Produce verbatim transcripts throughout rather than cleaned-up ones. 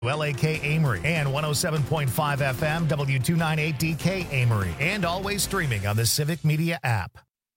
L A K Amory and one oh seven point five F M, W two ninety-eight D K Amory, and always streaming on the Civic Media app.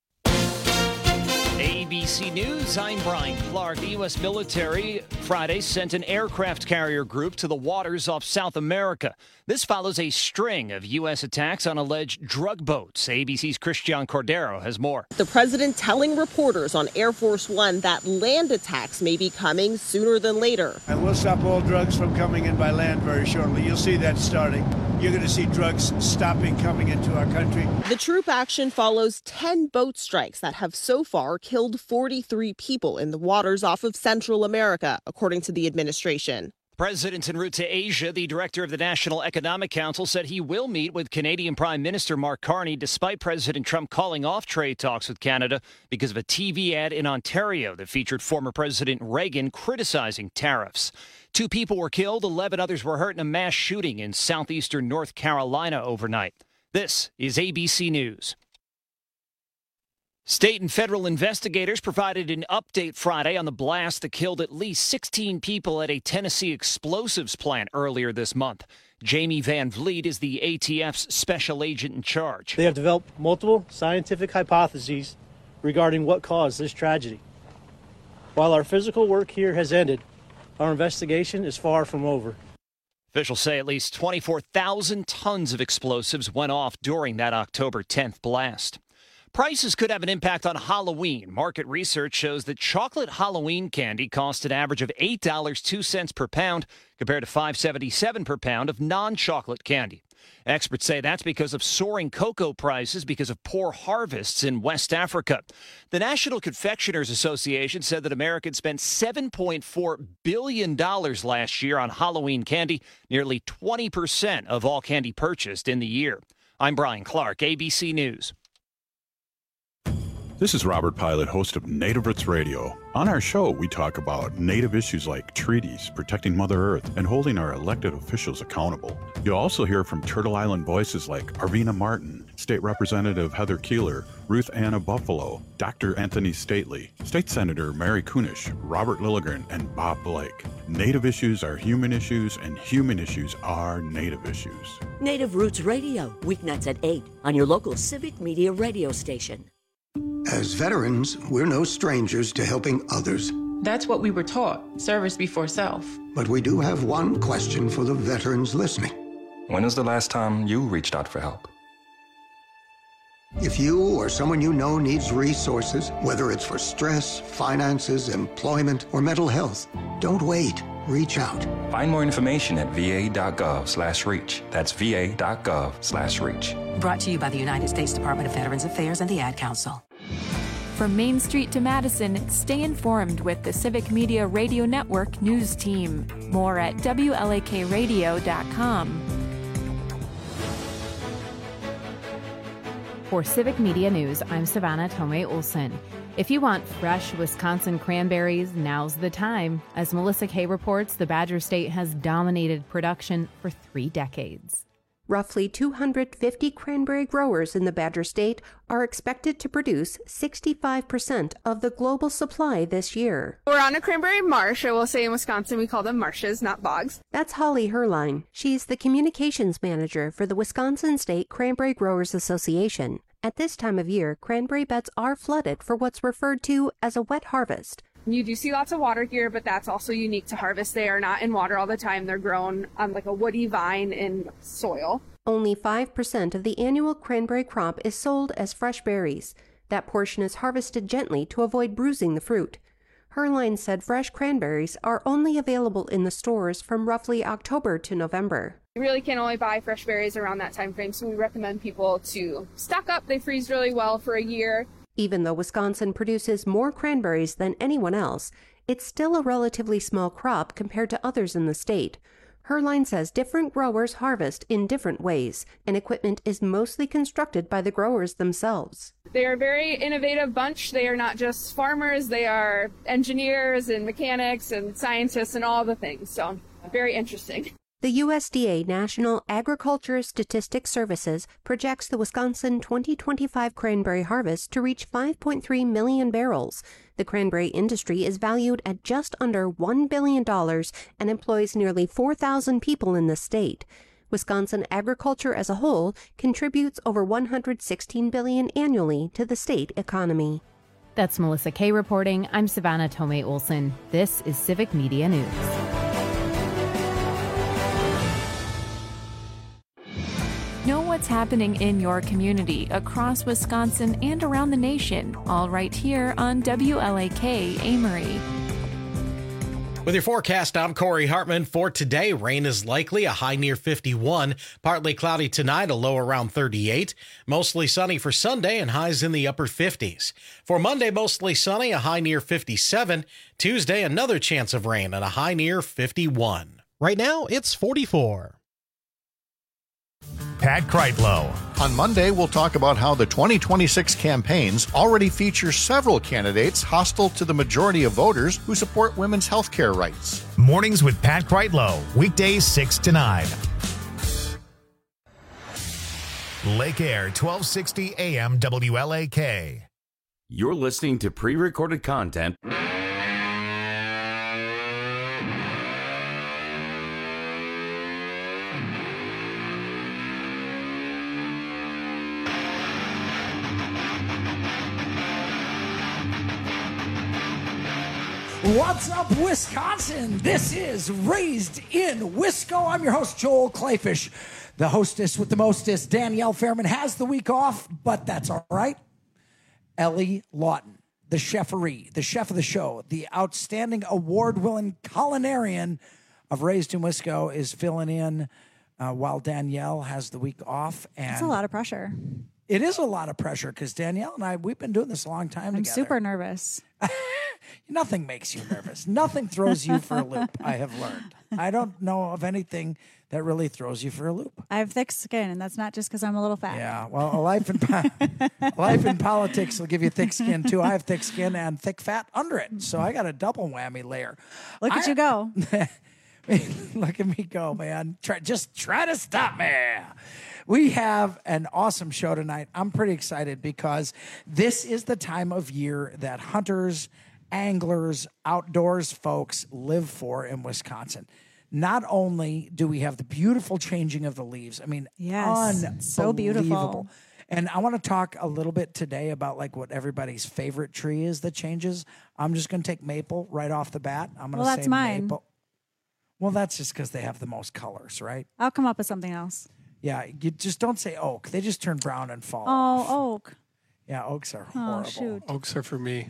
A B C News, I'm Brian Clark. The U S military Friday sent an aircraft carrier group to the waters off South America. This follows a string of U S attacks on alleged drug boats. A B C's Christian Cordero has more. The president telling reporters on Air Force One that land attacks may be coming sooner than later. And we'll stop all drugs from coming in by land very shortly. You'll see that starting. You're going to see drugs stopping coming into our country. The troop action follows ten boat strikes that have so far killed forty-three people in the waters off of Central America, according to the administration. President en route to Asia, the director of the National Economic Council said he will meet with Canadian Prime Minister Mark Carney despite President Trump calling off trade talks with Canada because of a T V ad in Ontario that featured former President Reagan criticizing tariffs. Two people were killed, eleven others were hurt in a mass shooting in southeastern North Carolina overnight. This is A B C News. State and federal investigators provided an update Friday on the blast that killed at least sixteen people at a Tennessee explosives plant earlier this month. Jamie Van Vliet is the A T F's special agent in charge. They have developed multiple scientific hypotheses regarding what caused this tragedy. While our physical work here has ended, our investigation is far from over. Officials say at least twenty-four thousand tons of explosives went off during that October tenth blast. Prices could have an impact on Halloween. Market research shows that chocolate Halloween candy costs an average of eight dollars and two cents per pound compared to five dollars and seventy-seven cents per pound of non-chocolate candy. Experts say that's because of soaring cocoa prices because of poor harvests in West Africa. The National Confectioners Association said that Americans spent seven point four billion dollars last year on Halloween candy, nearly twenty percent of all candy purchased in the year. I'm Brian Clark, A B C News. This is Robert Pilot, host of Native Roots Radio. On our show, we talk about Native issues like treaties, protecting Mother Earth, and holding our elected officials accountable. You'll also hear from Turtle Island voices like Arvina Martin, State Representative Heather Keeler, Ruth Anna Buffalo, Doctor Anthony Stately, State Senator Mary Kunish, Robert Lilligren, and Bob Blake. Native issues are human issues, and human issues are Native issues. Native Roots Radio, weeknights at eight on your local Civic Media radio station. As veterans, we're no strangers to helping others. That's what we were taught, service before self. But we do have one question for the veterans listening. When was the last time you reached out for help? If you or someone you know needs resources, whether it's for stress, finances, employment, or mental health, don't wait. Reach out. Find more information at va.gov slash reach. That's va.gov slash reach. Brought to you by the United States Department of Veterans Affairs and the Ad Council. From Main Street to Madison, stay informed with the Civic Media Radio Network news team. More at W L A K radio dot com. For Civic Media News, I'm Savannah Tomei Olson. If you want fresh Wisconsin cranberries, now's the time. As Melissa Kay reports, the Badger State has dominated production for three decades. Roughly two hundred fifty cranberry growers in the Badger State are expected to produce sixty-five percent of the global supply this year. We're on a cranberry marsh. I will say in Wisconsin we call them marshes, not bogs. That's Holly Herline. She's the communications manager for the Wisconsin State Cranberry Growers Association. At this time of year, cranberry beds are flooded for what's referred to as a wet harvest. You do see lots of water here, but that's also unique to harvest. They are not in water all the time. They're grown on like a woody vine in soil. Only five percent of the annual cranberry crop is sold as fresh berries. That portion is harvested gently to avoid bruising the fruit. Herline said fresh cranberries are only available in the stores from roughly October to November. You really can only buy fresh berries around that time frame, so we recommend people to stock up. They freeze really well for a year. Even though Wisconsin produces more cranberries than anyone else, it's still a relatively small crop compared to others in the state. Herline says different growers harvest in different ways, and equipment is mostly constructed by the growers themselves. They are a very innovative bunch. They are not just farmers, they are engineers and mechanics and scientists and all the things, so very interesting. The U S D A National Agriculture Statistics Services projects the Wisconsin twenty twenty-five cranberry harvest to reach five point three million barrels. The cranberry industry is valued at just under one billion dollars and employs nearly four thousand people in the state. Wisconsin agriculture as a whole contributes over one hundred sixteen billion dollars annually to the state economy. That's Melissa Kay reporting. I'm Savannah Tomei Olson. This is Civic Media News. Know what's happening in your community, across Wisconsin, and around the nation, all right here on W L A K Amory. With your forecast, I'm Corey Hartman. For today, rain is likely, a high near fifty-one. Partly cloudy tonight, a low around thirty-eight. Mostly sunny for Sunday and highs in the upper fifties. For Monday, mostly sunny, a high near fifty-seven. Tuesday, another chance of rain and a high near fifty-one. Right now, it's forty-four. Pat Kreitlow. On Monday, we'll talk about how the twenty twenty-six campaigns already feature several candidates hostile to the majority of voters who support women's health care rights. Mornings with Pat Kreitlow, weekdays six to nine. Lake Air, twelve sixty A M W L A K. You're listening to pre-recorded content. What's up, Wisconsin? This is Raised in Wisco. I'm your host, Joel Clayfish. The hostess with the mostest, Danielle Fairman, has the week off, but that's all right. Ellie Lawton, the cheferee, the chef of the show, the outstanding award-winning culinarian of Raised in Wisco, is filling in uh, while Danielle has the week off. And it's a lot of pressure. It is a lot of pressure because Danielle and I, we've been doing this a long time I'm together. super nervous. Nothing makes you nervous. Nothing throws you for a loop, I have learned. I don't know of anything that really throws you for a loop. I have thick skin, and that's not just because I'm a little fat. Yeah, well, a life in po- a life in politics will give you thick skin, too. I have thick skin and thick fat under it, so I got a double whammy layer. Look at I, you go. Look at me go, man. Try, just try to stop me. We have an awesome show tonight. I'm pretty excited because this is the time of year that hunters, anglers, outdoors folks live for in Wisconsin. Not only do we have the beautiful changing of the leaves, I mean, yes, so beautiful. And I want to talk a little bit today about like what everybody's favorite tree is that changes. I'm just going to take maple right off the bat. I'm going to well, say that's mine. maple. Well, that's just because they have the most colors, right? I'll come up with something else. Yeah, you just don't say oak. They just turn brown and fall Oh, off. oak. Yeah, oaks are Oh, horrible. shoot. Oaks are for me.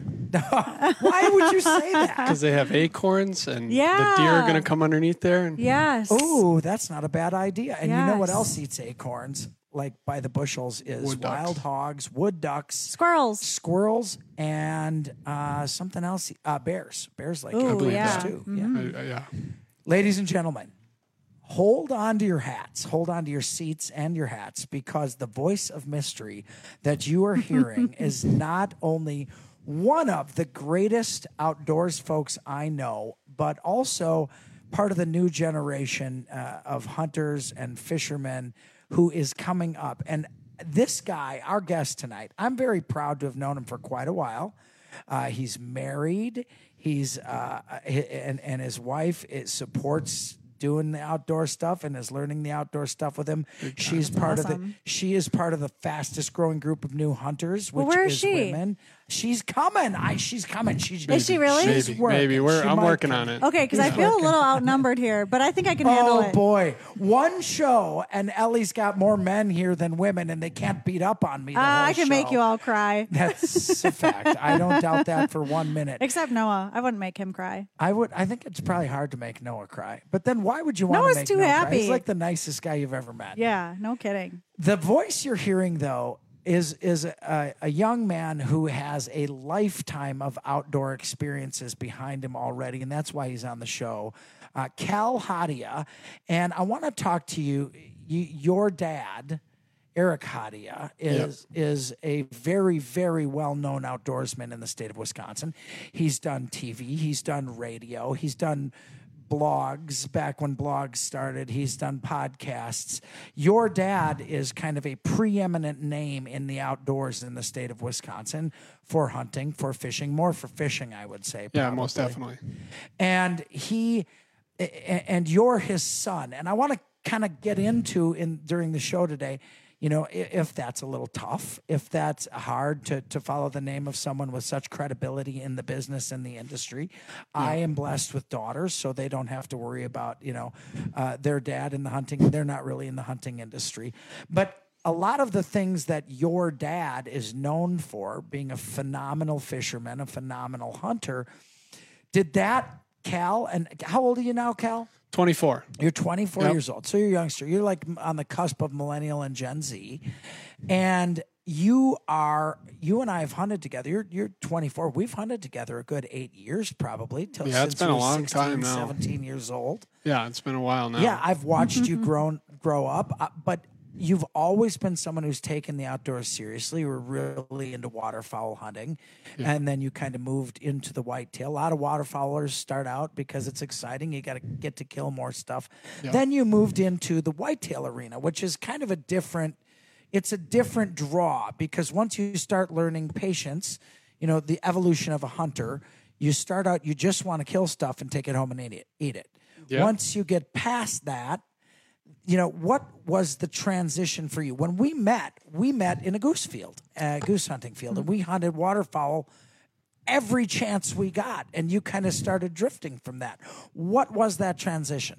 Why would you say that? Because they have acorns and Yeah. the deer are going to come underneath there. And Yes. Oh, that's not a bad idea. And you know what Yes. else eats acorns, like by the bushels, is Wood ducks. wild hogs, wood ducks, Squirrels. squirrels, and uh, something else. Uh, bears. Bears like Ooh, acorns yeah. too. Mhm. Uh, yeah. Ladies and gentlemen, hold on to your hats, hold on to your seats and your hats, because the voice of mystery that you are hearing is not only one of the greatest outdoors folks I know, but also part of the new generation uh, of hunters and fishermen who is coming up. And this guy, our guest tonight, I'm very proud to have known him for quite a while. Uh, he's married. He's uh, and and his wife is, supports doing the outdoor stuff and is learning the outdoor stuff with him. She's That's part of the. awesome. She is part of the fastest growing group of new hunters, which Well, where is is she? women. She's coming. I. She's coming. She's Is she really? She's Maybe, working. maybe. We're, She I'm might working come. on it. Okay, because I He's feel working. a little outnumbered here, but I think I can handle Oh it. boy, one show and Ellie's got more men here than women, and they can't beat up on me. The Uh, whole I can make show. you all cry. That's a fact. I don't doubt that for one minute. Except Noah. I wouldn't make him cry. I would. I think it's probably hard to make Noah cry. But then, why would you want Noah's to make too Noah cry? happy. He's like the nicest guy you've ever met. Yeah, no kidding. The voice you're hearing, though, is is a, a young man who has a lifetime of outdoor experiences behind him already, and that's why he's on the show. Uh, Cal Hadia, and I want to talk to you. you your dad, Eric Hadia, is is a very, very well-known outdoorsman in the state of Wisconsin. He's done T V, he's done radio, he's done blogs back when blogs started. He's done podcasts. Your dad is kind of a preeminent name in the outdoors in the state of Wisconsin for hunting, for fishing, more for fishing, I would say. Yeah, probably. most definitely. And he, and you're his son. And I want to kind of get into in during the show today, you know, if that's a little tough, if that's hard to, to follow the name of someone with such credibility in the business and the industry. Yeah. I am blessed with daughters, so they don't have to worry about, you know, uh, their dad in the hunting. They're not really in the hunting industry. But a lot of the things that your dad is known for, being a phenomenal fisherman, a phenomenal hunter, did that, Cal, and how old are you now, Cal? twenty-four. You're twenty-four Yep. years old. So you're a youngster. You're like on the cusp of millennial and Gen Z. And you are, you and I have hunted together. You're you're twenty-four. We've hunted together a good eight years probably. Till, Yeah, it's since been you a were long sixteen, time now. seventeen years old. Yeah, it's been a while now. Yeah, I've watched you grown grow up. Uh, but you've always been someone who's taken the outdoors seriously. You were really into waterfowl hunting. Yeah. And then you kind of moved into the whitetail. A lot of waterfowlers start out because it's exciting. You got to get to kill more stuff. Yeah. Then you moved into the whitetail arena, which is kind of a different, it's a different draw because once you start learning patience, you know, the evolution of a hunter, you start out, you just want to kill stuff and take it home and eat it. Eat it. Yeah. Once you get past that, you know, what was the transition for you? When we met, we met in a goose field, a goose hunting field, and we hunted waterfowl every chance we got, and you kind of started drifting from that. What was that transition?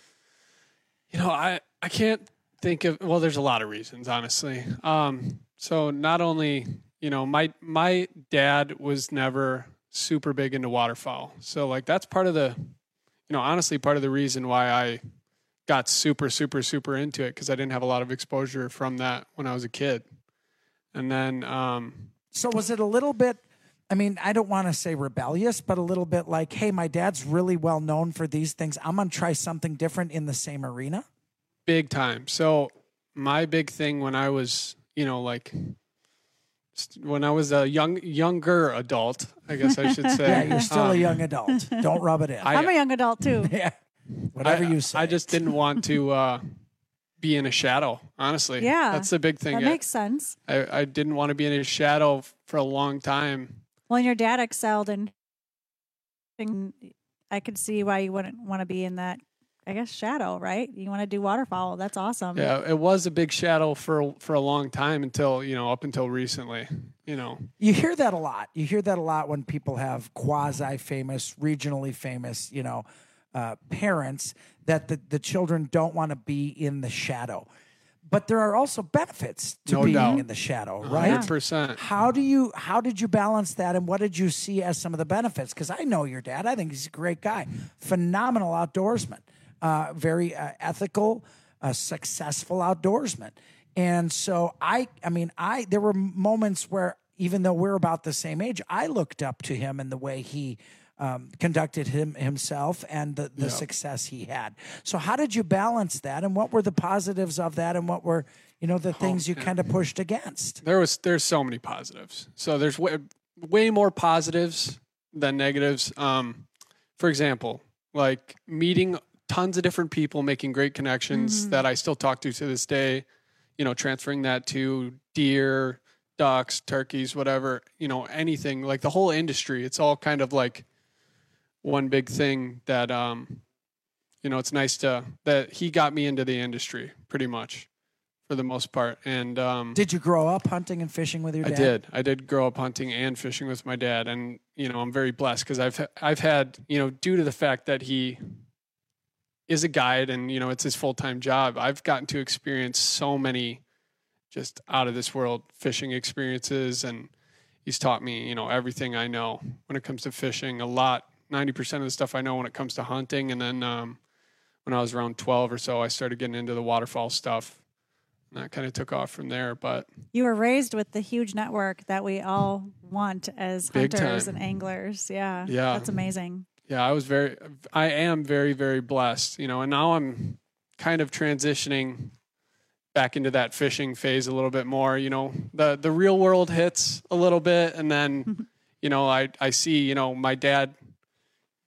You know, I, I can't think of, well, there's a lot of reasons, honestly. Um, so not only, you know, my my dad was never super big into waterfowl. So, like, that's part of the, you know, honestly, part of the reason why I got super, super, super into it because I didn't have a lot of exposure from that when I was a kid. And then... Um, so was it a little bit, I mean, I don't want to say rebellious, but a little bit like, hey, my dad's really well known for these things. I'm going to try something different in the same arena? Big time. So my big thing when I was, you know, like... when I was a young, younger adult, I guess I should say. Yeah, you're still um, a young adult. Don't rub it in. I, I'm a young adult, too. Yeah. Whatever I, you say. I just didn't want to uh, be in a shadow, honestly. Yeah. That's the big thing. That I, makes sense. I, I didn't want to be in a shadow for a long time. Well, and your dad excelled in, in I could see why you wouldn't want to be in that, I guess, shadow, right? You want to do waterfowl. That's awesome. Yeah, it was a big shadow for for a long time until, you know, up until recently, you know. You hear that a lot. You hear that a lot when people have quasi-famous, regionally famous, you know, uh, parents that the, the children don't want to be in the shadow. But there are also benefits to no being doubt. in the shadow, right? one hundred percent. How do you how did you balance that, and what did you see as some of the benefits? Because I know your dad. I think he's a great guy. Phenomenal outdoorsman. Uh, very uh, ethical, uh, successful outdoorsman. And so I, I mean, I, there were moments where even though we're about the same age, I looked up to him in the way he um, conducted him himself and the, the yeah. success he had. So how did you balance that, and what were the positives of that, and what were, you know, the things you yeah. kind of pushed against? There was, there's so many positives. So there's way, way more positives than negatives. Um, for example, like meeting tons of different people, making great connections mm-hmm. that I still talk to to this day, you know, transferring that to deer, ducks, turkeys, whatever, you know, anything, like the whole industry. It's all kind of like one big thing that, um, you know, it's nice to, that he got me into the industry pretty much for the most part. And um, did you grow up hunting and fishing with your dad? I did. I did grow up hunting and fishing with my dad. And, you know, I'm very blessed because I've, I've had, you know, due to the fact that he is a guide and, you know, it's his full-time job, I've gotten to experience so many just out of this world fishing experiences. And he's taught me, you know, everything I know when it comes to fishing, a lot, ninety percent of the stuff I know when it comes to hunting. And then um, when I was around twelve or so, I started getting into the waterfowl stuff. And that kind of took off from there. But you were raised with the huge network that we all want as Big hunters time. and anglers. Yeah. Yeah. That's amazing. Yeah, I was very, I am very, very blessed, you know, and now I'm kind of transitioning back into that fishing phase a little bit more. You know, the, the real world hits a little bit. And then, you know, I, I see, you know, my dad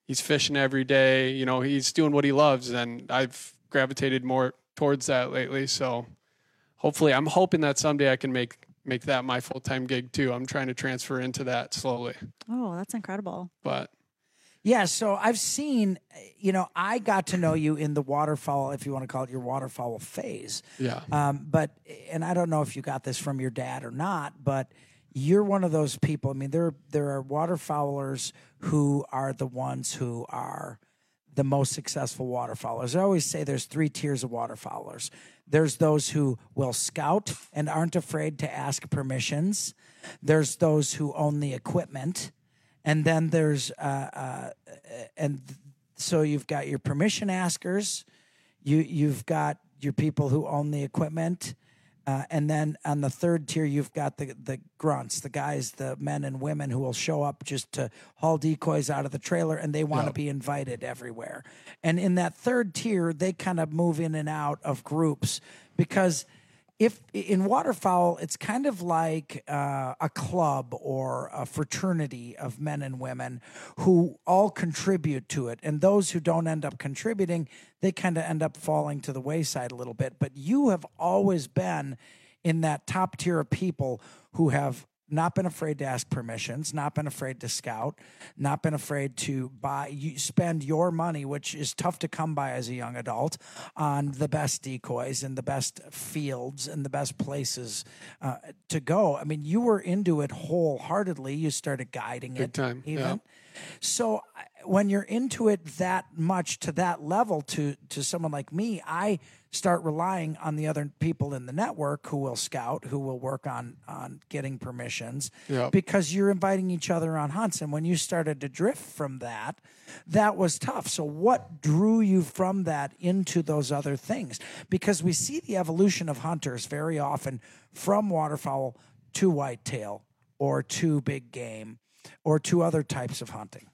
he's fishing every day. You know, he's doing what he loves, and I've gravitated more towards that lately. So hopefully, I'm hoping that someday I can make make that my full-time gig too. I'm trying to transfer into that slowly. Oh, that's incredible. But yeah, so I've seen, you know, I got to know you in the waterfowl, if you want to call it your waterfowl phase. Yeah. Um, but, and I don't know if you got this from your dad or not, but you're one of those people. I mean, there, there are waterfowlers who are the ones who are the most successful waterfowlers. I always say there's three tiers of waterfowlers. There's those who will scout and aren't afraid to ask permissions. There's those who own the equipment. And then there's, uh, uh, and so you've got your permission askers. You, you've got your people who own the equipment. Uh, and then on the third tier, you've got the, the grunts, the guys, the men and women who will show up just to haul decoys out of the trailer, and they want to Yep. be invited everywhere. And in that third tier, they kind of move in and out of groups because if in waterfowl, it's kind of like uh, a club or a fraternity of men and women who all contribute to it. And those who don't end up contributing, they kind of end up falling to the wayside a little bit. But you have always been in that top tier of people who have not been afraid to ask permissions, not been afraid to scout, not been afraid to buy, you spend your money, which is tough to come by as a young adult, on the best decoys and the best fields and the best places uh, to go. I mean, you were into it wholeheartedly. You started guiding Big it time, even. yeah. So when you're into it that much to that level, to to someone like me, I start relying on the other people in the network who will scout, who will work on on getting permissions, Yep. because you're inviting each other on hunts. And when you started to drift from that, that was tough. So what drew you from that into those other things? Because we see the evolution of hunters very often from waterfowl to whitetail or to big game or to other types of hunting.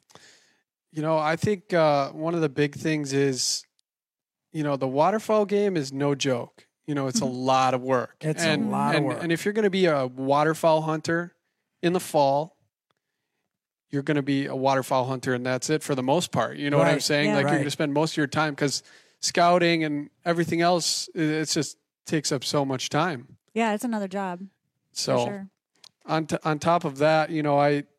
You know, I think uh, one of the big things is, you know, the waterfowl game is no joke. You know, it's a lot of work. It's and, a lot and, of work. And if you're going to be a waterfowl hunter in the fall, you're going to be a waterfowl hunter, and that's it for the most part. You know what I'm Right. saying? Yeah. Like Right. you're going to spend most of your time, because scouting and everything else, it it's just takes up so much time. Yeah, it's another job. So for sure. on t- on top of that, you know, I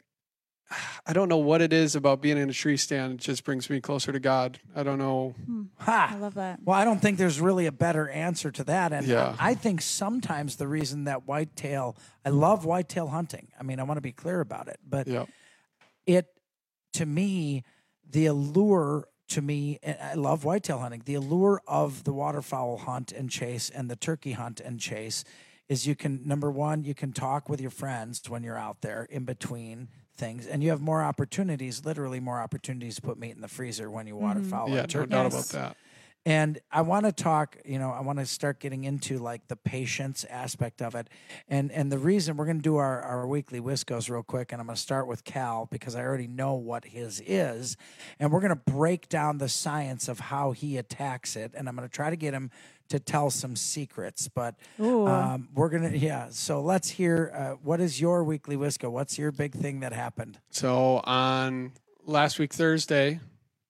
I don't know what it is about being in a tree stand. It just brings me closer to God. I don't know. Ha! I love that. Well, I don't think there's really a better answer to that. And Yeah. I think sometimes the reason that whitetail, I love whitetail hunting. I mean, I want to be clear about it, but Yeah. it, to me, the allure to me, and I love whitetail hunting. The allure of the waterfowl hunt and chase and the turkey hunt and chase is you can, number one, you can talk with your friends when you're out there in between things, and you have more opportunities, literally more opportunities to put meat in the freezer when you waterfowl. Yeah, and no turkey doubt hunt. about that. And I want to talk, you know, I want to start getting into like the patience aspect of it. And and the reason we're going to do our, our weekly Wiscos real quick, and I'm going to start with Cal because I already know what his is. And we're going to break down the science of how he attacks it. And I'm going to try to get him to tell some secrets. But Ooh. um, we're going to, yeah. So let's hear, uh, what is your weekly Wisco? What's your big thing that happened? So on last week Thursday,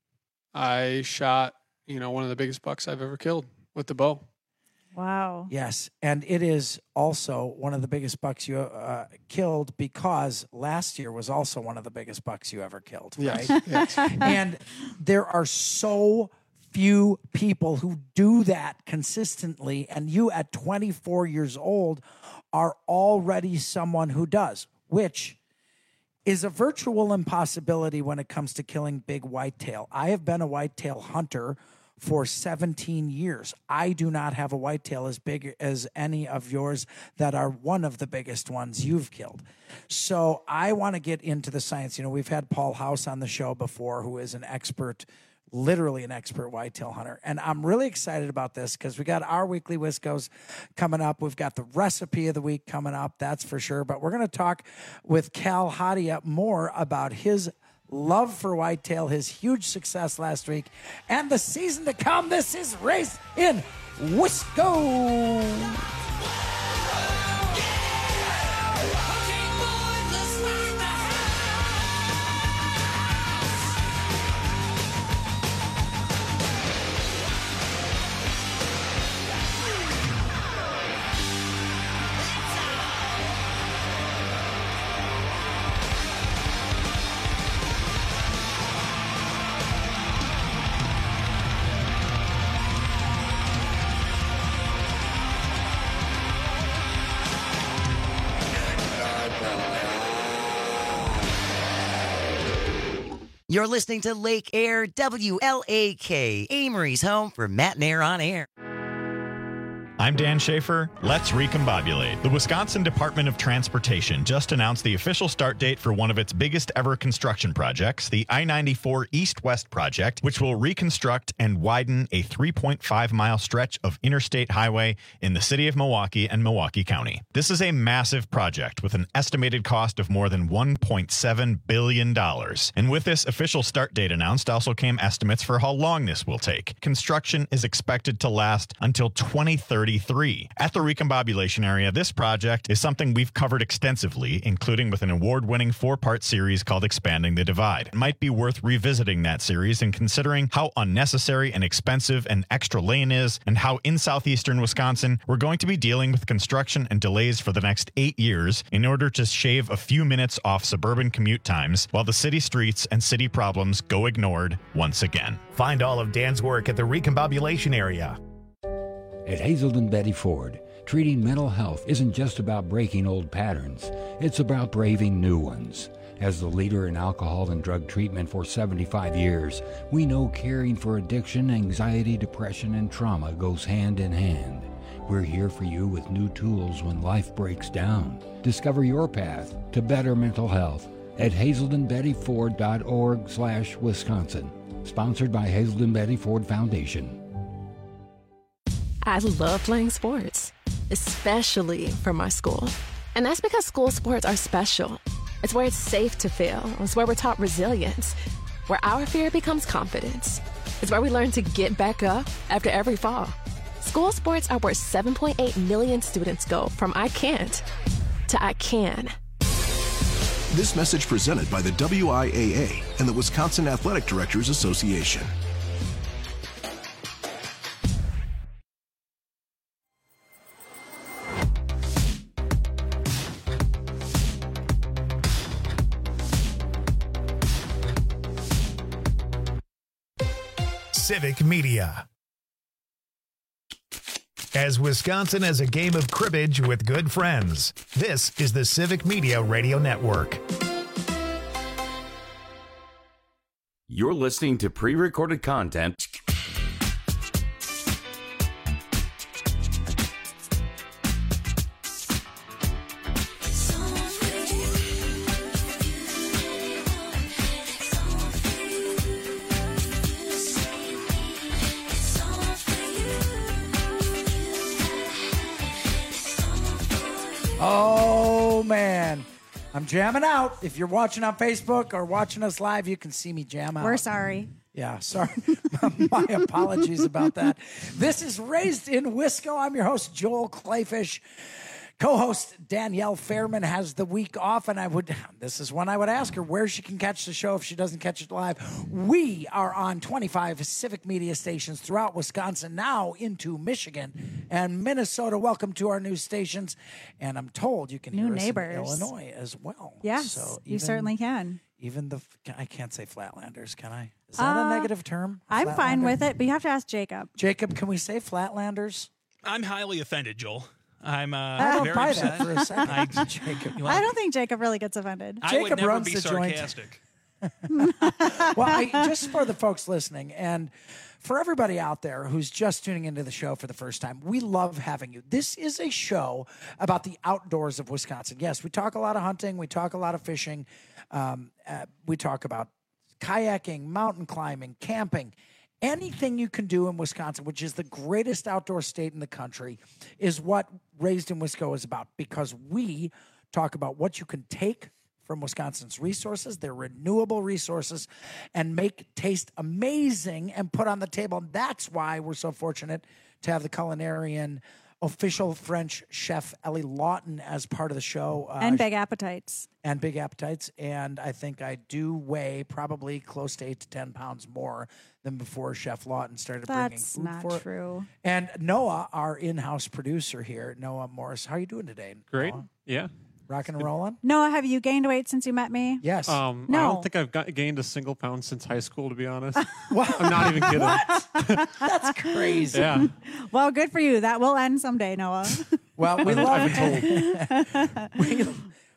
I shot, you know, one of the biggest bucks I've ever killed with the bow. Wow. Yes, and it is also one of the biggest bucks you uh, killed because last year was also one of the biggest bucks you ever killed, right? Yes, yes. And there are so few people who do that consistently, and you at twenty-four years old are already someone who does, which is a virtual impossibility when it comes to killing big whitetail. I have been a whitetail hunter for seventeen years. I do not have a whitetail as big as any of yours that are one of the biggest ones you've killed. So I want to get into the science. You know, we've had Paul House on the show before, who is an expert, literally an expert whitetail hunter. And I'm really excited about this because we got our weekly Wiscos coming up. We've got the recipe of the week coming up, that's for sure. But we're going to talk with Cal Hadia more about his love for whitetail, his huge success last week, and the season to come. This is Race in Wisco. You're listening to Lake Air W L A K, Amory's home for Matt and Air on Air. I'm Dan Schaefer. Let's recombobulate. The Wisconsin Department of Transportation just announced the official start date for one of its biggest ever construction projects, the I ninety-four East-West project, which will reconstruct and widen a three point five mile stretch of interstate highway in the city of Milwaukee and Milwaukee County. This is a massive project with an estimated cost of more than one point seven billion dollars. And with this official start date announced also came estimates for how long this will take. Construction is expected to last until twenty thirty. At the recombobulation area, this project is something we've covered extensively, including with an award-winning four-part series called Expanding the Divide. It might be worth revisiting that series and considering how unnecessary and expensive an extra lane is, and how in southeastern Wisconsin we're going to be dealing with construction and delays for the next eight years in order to shave a few minutes off suburban commute times while the city streets and city problems go ignored once again. Find all of Dan's work at the recombobulation area. At Hazelden Betty Ford, treating mental health isn't just about breaking old patterns, it's about braving new ones. As the leader in alcohol and drug treatment for seventy-five years, we know caring for addiction, anxiety, depression, and trauma goes hand in hand. We're here for you with new tools when life breaks down. Discover your path to better mental health at hazelden betty ford dot org slash Wisconsin. Sponsored by Hazelden Betty Ford Foundation. I love playing sports, especially for my school. And that's because school sports are special. It's where it's safe to fail. It's where we're taught resilience, where our fear becomes confidence. It's where we learn to get back up after every fall. School sports are where seven point eight million students go from I can't to I can. This message presented by the W I A A and the Wisconsin Athletic Directors Association. Civic Media. As Wisconsin as a game of cribbage with good friends, this is the Civic Media Radio Network. You're listening to pre-recorded content. Oh, man. I'm jamming out. If you're watching on Facebook or watching us live, you can see me jam out. We're sorry. Yeah, sorry. My apologies about that. This is Raised in Wisco. I'm your host, Joel Clayfish. Co-host Danielle Fairman has the week off, and I would, this is when I would ask her where she can catch the show if she doesn't catch it live. We are on twenty-five Civic Media stations throughout Wisconsin, now into Michigan and Minnesota. Welcome to our new stations, and I'm told you can new hear neighbors. us in Illinois as well. Yes, so even, you certainly can. Even the, I can't say Flatlanders, can I? Is that uh, a negative term? I'm Flatlander? fine with it, but you have to ask Jacob. Jacob, can we say Flatlanders? I'm highly offended, Joel. I'm uh, I don't very buy upset. that for a second. I, Jacob. Well, I don't think Jacob really gets offended. I Jacob would never runs be the joint. sarcastic. Well, I, just for the folks listening and for everybody out there who's just tuning into the show for the first time, we love having you. This is a show about the outdoors of Wisconsin. Yes, we talk a lot of hunting. We talk a lot of fishing. Um, uh, we talk about kayaking, mountain climbing, camping. Anything you can do in Wisconsin, which is the greatest outdoor state in the country, is what Raised in Wisco is about, because we talk about what you can take from Wisconsin's resources, their renewable resources, and make taste amazing and put on the table. And that's why we're so fortunate to have the culinarian official French chef Ellie Lawton as part of the show. Uh, and Big Appetites. And Big Appetites. And I think I do weigh probably close to eight to ten pounds more than before Chef Lawton started That's bringing food not for it. true. And Noah, our in-house producer here, Noah Morris. How are you doing today, Great. Noah? Yeah. Rocking and rolling? Noah, have you gained weight since you met me? Yes. Um, No. I don't think I've got, gained a single pound since high school, to be honest. I'm not even kidding. What? That's crazy. Yeah. Well, good for you. That will end someday, Noah. Well, we I've- love I've been we,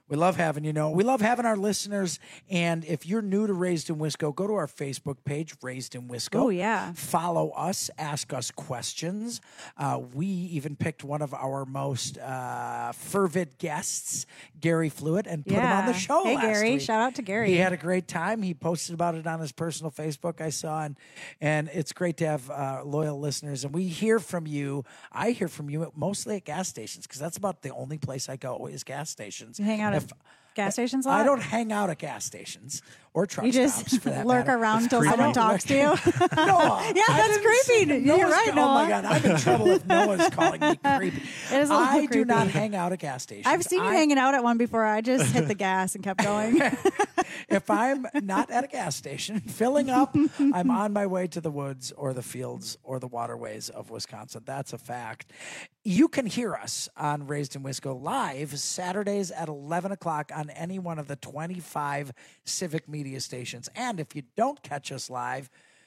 We love having you know. We love having our listeners. And if you're new to Raised in Wisco, go to our Facebook page, Raised in Wisco. Oh, yeah. Follow us. Ask us questions. Uh, we even picked one of our most uh, fervid guests, Gary Fluitt, and put him on the show Hey, last Gary. week. Shout out to Gary. He had a great time. He posted about it on his personal Facebook, I saw. And, and it's great to have uh, loyal listeners. And we hear from you. I hear from you mostly at gas stations because that's about the only place I go is gas stations. You hang out If- at gas stations a lot? I don't hang out at gas stations or truck You just stops for that lurk matter. around till someone talks to you? Noah. Yeah, I that's didn't creepy. say- You're Noah's- right, Oh Noah. my God, I'm in trouble if Noah's calling me creepy. It is a little I do creepy. not hang out at gas stations. I've seen you I- hanging out at one before. I just hit the gas and kept going. If I'm not at a gas station filling up, I'm on my way to the woods or the fields or the waterways of Wisconsin. That's a fact. You can hear us on Raised in Wisco live Saturdays at eleven o'clock on any one of the twenty-five civic media stations. And if you don't catch us live,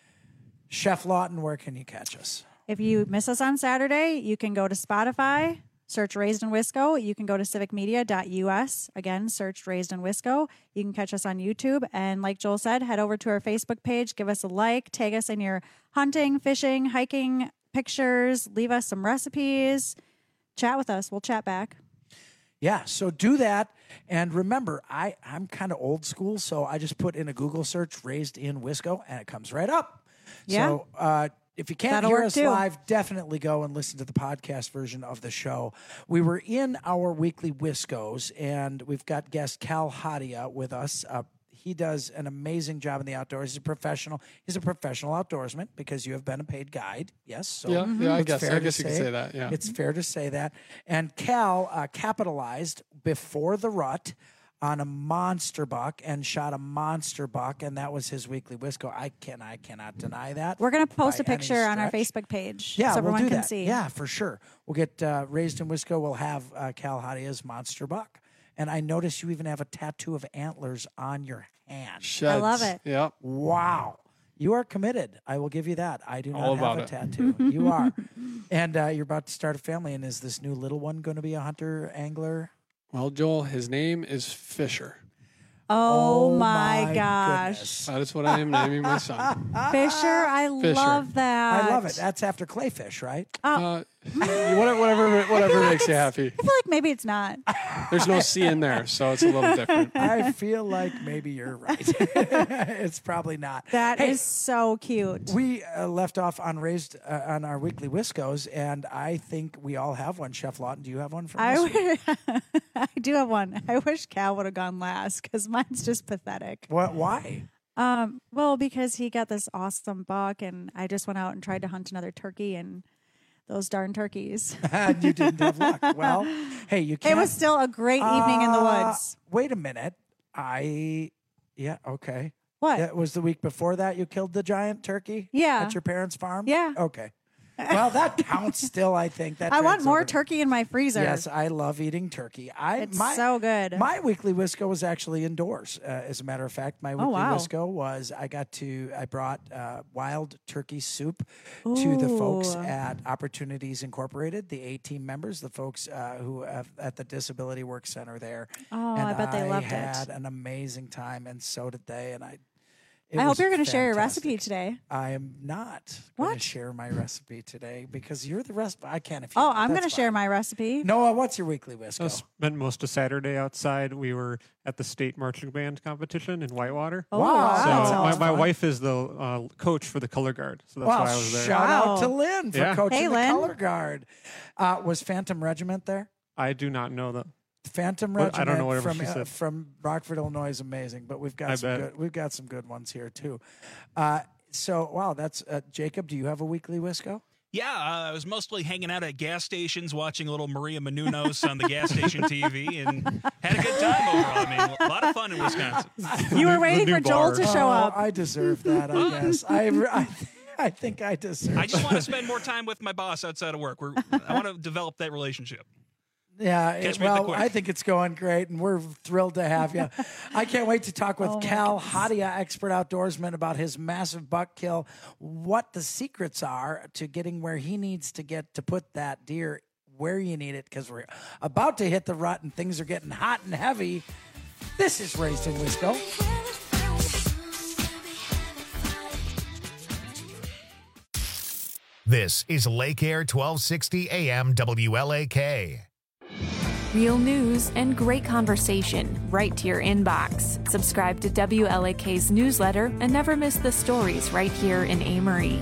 Chef Lawton, where can you catch us? If you miss us on Saturday, you can go to Spotify, search Raised in Wisco. You can go to civic media dot U S. Again, search Raised in Wisco. You can catch us on YouTube. And like Joel said, head over to our Facebook page, give us a like, tag us in your hunting, fishing, hiking pictures, leave us some recipes, chat with us. We'll chat back. Yeah, so do that. And remember, I, I'm kind of old school, so I just put in a Google search, Raised in Wisco, and it comes right up. Yeah. So uh, if you can't That'll hear work us too. live, definitely go and listen to the podcast version of the show. We were in our weekly Wiscos, and we've got guest Cal Hadia with us. Uh, he does an amazing job in the outdoors. He's a professional. He's a professional outdoorsman because you have been a paid guide. Yes. So Yeah, yeah, I it's guess- fair I to guess you could say that, yeah. It's fair to say that. And Cal uh, capitalized before the rut on a monster buck and shot a monster buck, and that was his weekly Wisco. I can I cannot deny that. We're going to post by a picture any on our stretch. Facebook page Yeah, so we'll everyone do can that. see. Yeah, for sure. We'll get uh, Raised in Wisco. We'll have uh, Cal Hadia's monster buck. And I noticed you even have a tattoo of antlers on your hand. Sheds. I love it. Yep. Wow. You are committed. I will give you that. I do not All have about a it. tattoo. You are. And uh, you're about to start a family. And is this new little one going to be a hunter, angler? Well, Joel, his name is Fisher. Oh, Oh my, my gosh. That is what I am naming my son. Fisher, I Fisher. love that. I love it. That's after Clayfish, right? Uh, whatever, whatever, whatever makes you happy. I feel like maybe it's not. There's no C in there, so it's a little different. I feel like maybe you're right. It's probably not. That is Hey, so cute. We uh, left off on raised uh, on our weekly Wiscos, and I think we all have one. Chef Lawton, do you have one from I, this week? w- I do have one. I wish Cal would have gone last because mine's just pathetic. What? Why? Um, well, because he got this awesome buck, and I just went out and tried to hunt another turkey, and those darn turkeys. And you didn't have luck. Well, hey, you can't. It was still a great evening in the Uh, woods. Wait a minute. I. Yeah. Okay. What? It was the week before that you killed the giant turkey. Yeah. At your parents' farm. Yeah. Okay. Well, that counts still. I think that. I want trades more over. turkey in my freezer. Yes, I love eating turkey. I It's my, so good. My weekly Wisco was actually indoors. Uh, as a matter of fact, my weekly Oh, wow. Wisco was I got to I brought uh, wild turkey soup to the folks Ooh. at Opportunities Incorporated, the A team members, the folks uh, who have at the Disability Work Center there. Oh, and I bet they loved it. had an amazing time, and so did they. And I. It I hope was you're going to share your fantastic. recipe today. I am not going to What? share my recipe today because you're the recipe. I can if you. Oh, want. I'm going to That's share fine. my recipe. Noah, what's your weekly Wisco? I spent most of Saturday outside. We were at the state marching band competition in Whitewater. Oh, Wow. wow. So That my, sounds my fun. wife is the uh, coach for the color guard, so that's Well, why I was there. shout out to Wow. Lynn for Yeah. coaching Hey, the Lynn. color guard. Uh, was Phantom Regiment there? I do not know that. Phantom What- Regiment I don't know whatever from she uh, said. from Rockford, Illinois is amazing, but we've got I some bet. good we've got some good ones here too. Uh, so wow, that's uh, Jacob. Do you have a weekly Wisco? Yeah, uh, I was mostly hanging out at gas stations watching a little Maria Menounos on the gas station T V and had a good time overall. I mean, a lot of fun in Wisconsin. You were The waiting new for Joel bar. to show Oh, up. I deserve that. I guess I I, I think I deserve. I just that. want to spend more time with my boss outside of work. We're, I want to develop that relationship. Yeah, Catch it- me at the well, quick. I think it's going great, and we're thrilled to have you. I can't wait to talk with Oh, my Cal Hadia, expert outdoorsman, about his massive buck kill, what the secrets are to getting where he needs to get to put that deer where you need it, because we're about to hit the rut and things are getting hot and heavy. This is Raised in Wisco. This is Lake Air twelve sixty A M W L A K. Real news and great conversation right to your inbox. Subscribe to W L A K's newsletter and never miss the stories right here in Amory.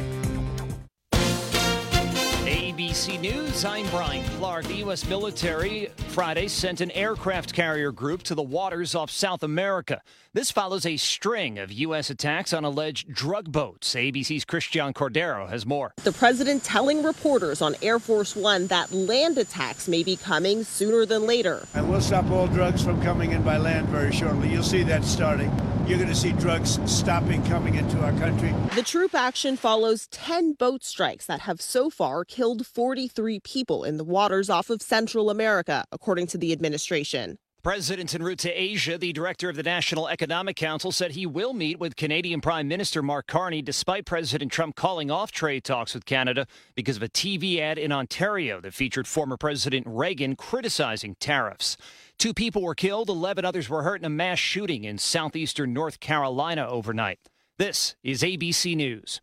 A B C News, I'm Brian Clark. The U S military Friday sent an aircraft carrier group to the waters off South America. This follows a string of U S attacks on alleged drug boats. A B C's Christian Cordero has more. The president telling reporters on Air Force One that land attacks may be coming sooner than later. And we'll stop all drugs from coming in by land very shortly. You'll see that starting. You're going to see drugs stopping coming into our country. The troop action follows ten boat strikes that have so far killed forty-three people in the waters off of Central America, according to the administration. President en route to Asia, the director of the National Economic Council said he will meet with Canadian Prime Minister Mark Carney despite President Trump calling off trade talks with Canada because of a T V ad in Ontario that featured former President Reagan criticizing tariffs. Two people were killed, eleven others were hurt in a mass shooting in southeastern North Carolina overnight. This is A B C News.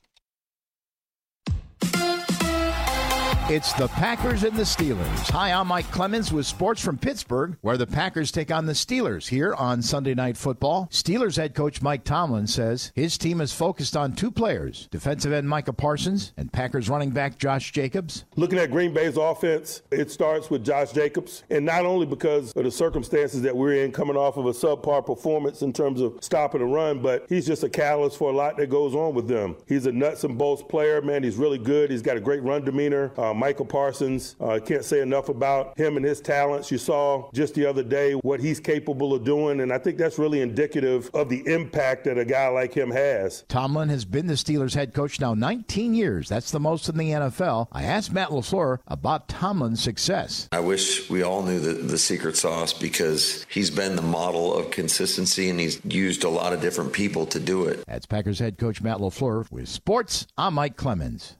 It's the Packers and the Steelers. Hi, I'm Mike Clemens with sports from Pittsburgh, where the Packers take on the Steelers here on Sunday Night Football. Steelers head coach Mike Tomlin says his team is focused on two players, defensive end Micah Parsons and Packers running back Josh Jacobs. Looking at Green Bay's offense, it starts with Josh Jacobs, and not only because of the circumstances that we're in coming off of a subpar performance in terms of stopping the run, but he's just a catalyst for a lot that goes on with them. He's a nuts and bolts player, man. He's really good. He's got a great run demeanor. Um, Michael Parsons, I uh, can't say enough about him and his talents. You saw just the other day what he's capable of doing, and I think that's really indicative of the impact that a guy like him has. Tomlin has been the Steelers head coach now nineteen years. That's the most in the N F L. I asked Matt LaFleur about Tomlin's success. I wish we all knew the, the secret sauce, because he's been the model of consistency, and he's used a lot of different people to do it. That's Packers head coach Matt LaFleur. With sports, I'm Mike Clemens.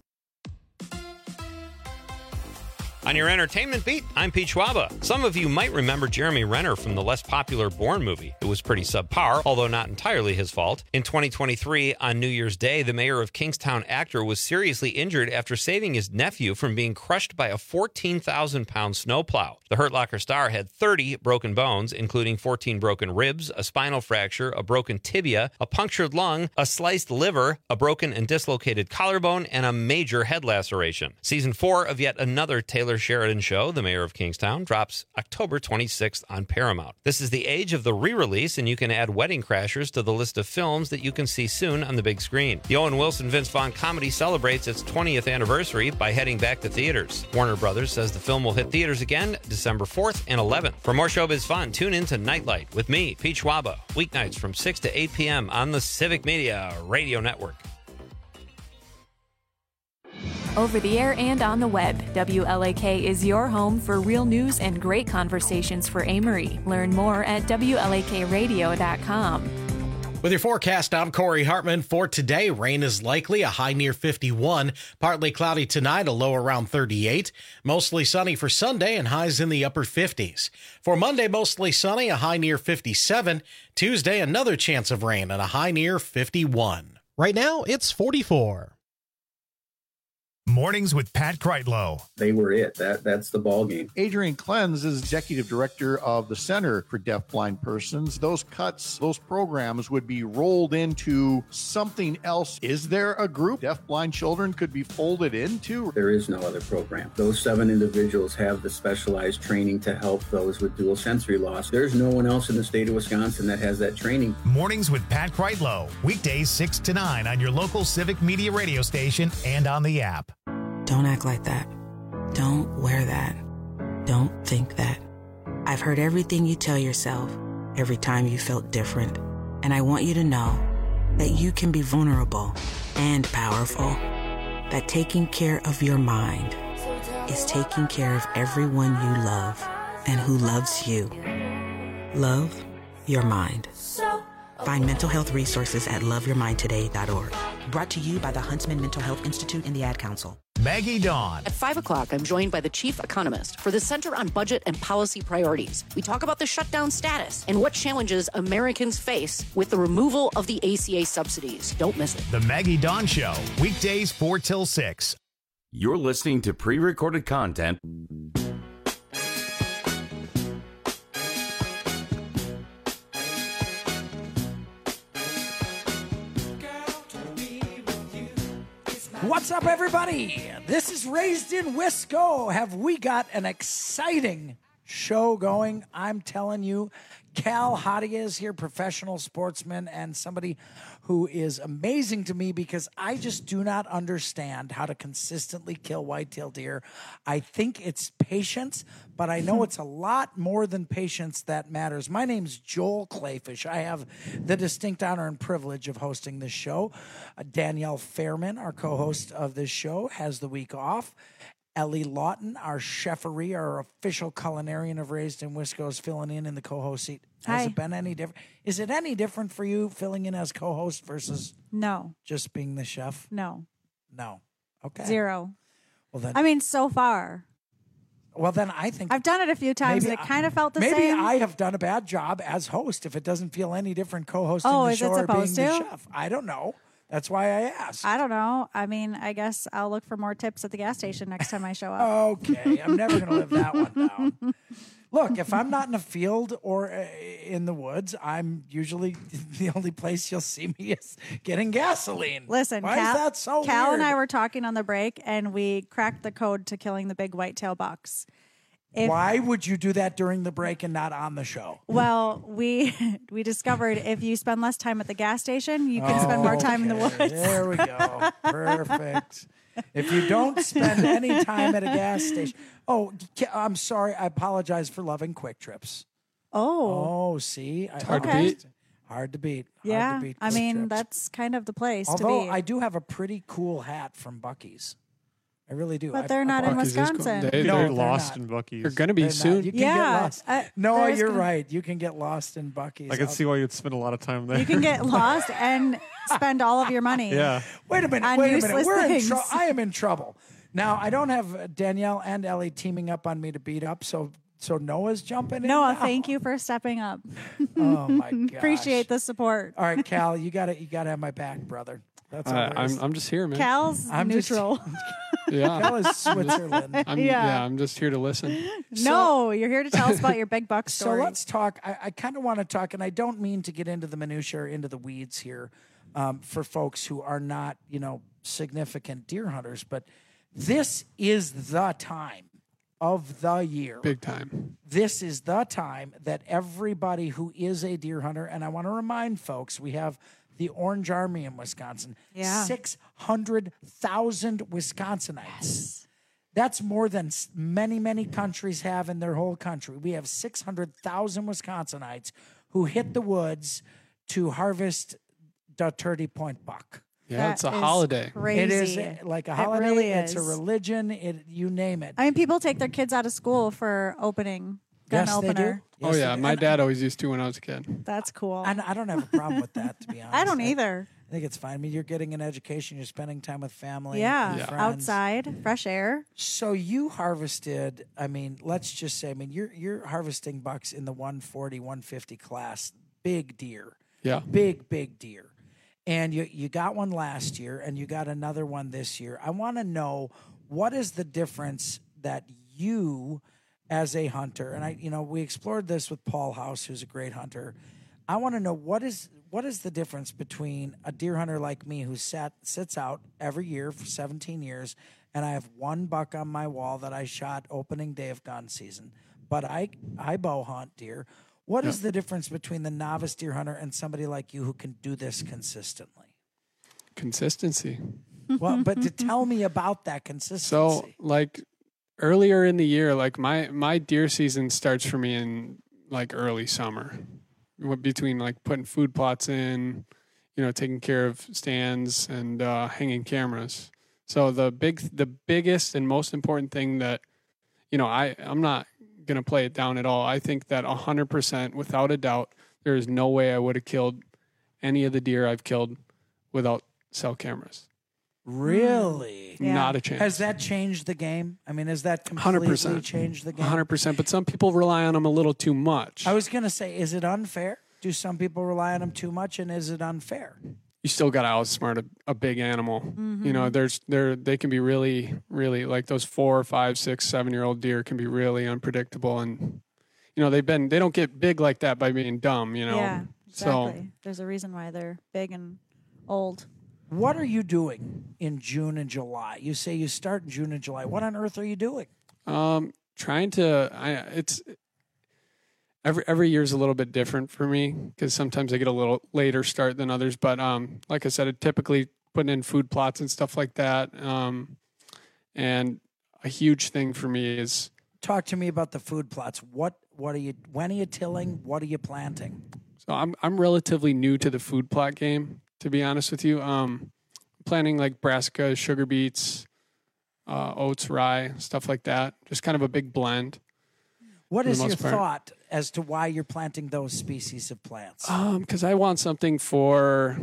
On your entertainment beat, I'm Pete Schwaba. Some of you might remember Jeremy Renner from the less popular Bourne movie. It was pretty subpar, although not entirely his fault. In twenty twenty-three, on New Year's Day, the mayor of Kingstown actor was seriously injured after saving his nephew from being crushed by a fourteen thousand pound snowplow. The Hurt Locker star had thirty broken bones, including fourteen broken ribs, a spinal fracture, a broken tibia, a punctured lung, a sliced liver, a broken and dislocated collarbone, and a major head laceration. Season four of yet another Taylor Sheridan show, The Mayor of Kingstown, drops October twenty-sixth on Paramount. This is the age of the re-release, and you can add Wedding Crashers to the list of films that you can see soon on the big screen. The Owen Wilson Vince Vaughn comedy celebrates its twentieth anniversary by heading back to theaters. Warner Brothers says the film will hit theaters again December fourth and eleventh. For more showbiz fun, tune in to Nightlight with me, Pete Schwaba, weeknights from six to eight p.m. on the Civic Media Radio Network. Over the air and on the web, W L A K is your home for real news and great conversations for Amory. Learn more at W L A K radio dot com. With your forecast, I'm Corey Hartman. For today, rain is likely, a high near fifty-one. Partly cloudy tonight, a low around thirty-eight. Mostly sunny for Sunday and highs in the upper fifties. For Monday, mostly sunny, a high near fifty-seven. Tuesday, another chance of rain and a high near fifty-one. Right now, it's forty-four. Mornings with Pat Kreitlow. They were it. That That's the ball game. Adrian Klenz is executive director of the Center for Deafblind Persons. Those cuts, those programs would be rolled into something else. Is there a group deafblind children could be folded into? There is no other program. Those seven individuals have the specialized training to help those with dual sensory loss. There's no one else in the state of Wisconsin that has that training. Mornings with Pat Kreitlow. Weekdays six to nine on your local Civic Media radio station and on the app. Don't act like that. Don't wear that. Don't think that. I've heard everything you tell yourself every time you felt different. And I want you to know that you can be vulnerable and powerful. That taking care of your mind is taking care of everyone you love and who loves you. Love your mind. Find mental health resources at love your mind today dot org. Brought to you by the Huntsman Mental Health Institute and the Ad Council. Maggie Dawn. At five o'clock, I'm joined by the chief economist for the Center on Budget and Policy Priorities. We talk about the shutdown status and what challenges Americans face with the removal of the A C A subsidies. Don't miss it. The Maggie Dawn Show, weekdays four till six. You're listening to pre-recorded content. What's up, everybody? This is Raised in Wisco. Have we got an exciting show going? I'm telling you, Cal Hadia is here, professional sportsman and somebody who is amazing to me because I just do not understand how to consistently kill whitetail deer. I think it's patience, but I know it's a lot more than patience that matters. My name's Joel Clayfish. I have the distinct honor and privilege of hosting this show. Uh, Danielle Fairman, our co-host of this show, has the week off. Ellie Lawton, our cheferie, our official culinarian of Raised in Wisco, is filling in in the co-host seat. Has Hi. it been any different? Is it any different for you filling in as co-host versus No. just being the chef? No. No. Okay. Zero. Well then, I mean, so far. well then, I think I've done it a few times and it I- kind of felt the maybe same. I have done a bad job as host if it doesn't feel any different co-hosting Oh, the is it show or being supposed the to? chef. I don't know. That's why I asked. I don't know. I mean, I guess I'll look for more tips at the gas station next time I show up. Okay, I'm never going to live that one down. Look, if I'm not in a field or uh, in the woods, I'm usually the only place you'll see me is getting gasoline. Listen, why Cal, is that so Cal weird? and I were talking on the break, and we cracked the code to killing the big whitetail bucks. If, Why would you do that during the break and not on the show? Well, we we discovered if you spend less time at the gas station, you can spend more time in the Okay, woods. There we go. Perfect. If you don't spend any time at a gas station. Oh, I'm sorry. I apologize for loving Quick Trips. Oh. Oh, see? I hard to okay. beat. Hard to beat. Hard Yeah, to beat I Quick mean, Trips. that's kind of the place Although to be. I do have a pretty cool hat from Buc-ee's. I really do. But I- they're I not in bought- Buc-ee's is cool. Wisconsin. They- No, They're they're lost not. in Buc-ee's. They're going to be They're not. soon. You can Yeah, get lost. uh, no, there's you're gonna- right. You can get lost in Buc-ee's. I can I'll- see why you'd spend a lot of time there. You can get lost and spend all of your money. Yeah. Wait a minute. on Wait a minute. useless We're in things. trouble. I am in trouble. Now, I don't have Danielle and Ellie teaming up on me to beat up, so so Noah's jumping in. Noah, now? thank you for stepping up. Oh my gosh. Appreciate the support. All right, Cal, you got to you got to have my back, brother. That's all Uh, there I'm is. I'm just here, man. Cal's I'm just- neutral. yeah. Cal is Switzerland. I'm, Yeah. yeah. I'm just here to listen. no, you're here to tell us about your big buck So story. let's talk. I, I kind of want to talk, and I don't mean to get into the minutiae or into the weeds here um, for folks who are not, you know, significant deer hunters, but this is the time of the year. Big time. This is the time that everybody who is a deer hunter, and I want to remind folks, we have the Orange Army in Wisconsin. Yeah. six hundred thousand Wisconsinites. That's more than s- many, many countries have in their whole country. We have six hundred thousand Wisconsinites who hit the woods to harvest the Turkey Point buck. Yeah, That it's a is holiday. Crazy. It is uh, like a It holiday. really It's a is. religion. It, you name it. I mean, people take their kids out of school for opening gun yes, they opener. do. Oh Yes, yeah, they do. my And- dad always used to when I was a kid. That's cool. And I don't have a problem with that, to be honest. I don't either. I think it's fine. I mean, you're getting an education. You're spending time with family. Yeah, and Yeah. friends. outside, fresh air. So you harvested. I mean, let's just say. I mean, you're you're harvesting bucks in the one forty, one fifty class. Big deer. Yeah. Big big deer. And you you got one last year, and you got another one this year. I want to know what is the difference that you, as a hunter, and I, you know, we explored this with Paul House, who's a great hunter. I want to know what is what is the difference between a deer hunter like me who sat sits out every year for seventeen years, and I have one buck on my wall that I shot opening day of gun season, but I I bow hunt deer. What is the difference between the novice deer hunter and somebody like you who can do this consistently? Consistency. Well, but to tell me about that consistency. So like earlier in the year, like my my deer season starts for me in like early summer, What- between like putting food plots in, you know, taking care of stands and uh, hanging cameras. So the big, the biggest and most important thing that, you know, I I'm not gonna play it down at all. I think that a hundred percent, without a doubt, there is no way I would have killed any of the deer I've killed without cell cameras. Really? Yeah. Not a chance. Has that changed the game? I mean, has that one hundred completely percent. changed the game? one hundred percent. But some people rely on them a little too much. I was going to say, is it unfair? Do some people rely on them too much, and is it unfair? You still got to outsmart a, a big animal. Mhm. You know, there's there they can be really, really like those four, five, six, seven year old deer can be really unpredictable, and you know they've been they don't get big like that by being dumb. You know, Yeah, so exactly. There's a reason why they're big and old. What are you doing in June and July? You say you start in June and July. What on earth are you doing? um, trying to I it's every every year's a little bit different for me because sometimes I get a little later start than others. But um, like I said, it typically putting in food plots and stuff like that. Um, and a huge thing for me is Talk to me about the food plots. What what are you? When are you tilling? What are you planting? so I'm I'm relatively new to the food plot game, to be honest with you. Um, planting like brassica, sugar beets, uh, oats, rye, stuff like that. Just kind of a big blend. What for the is your most part. thought as to why you're planting those species of plants? Um, because I want something for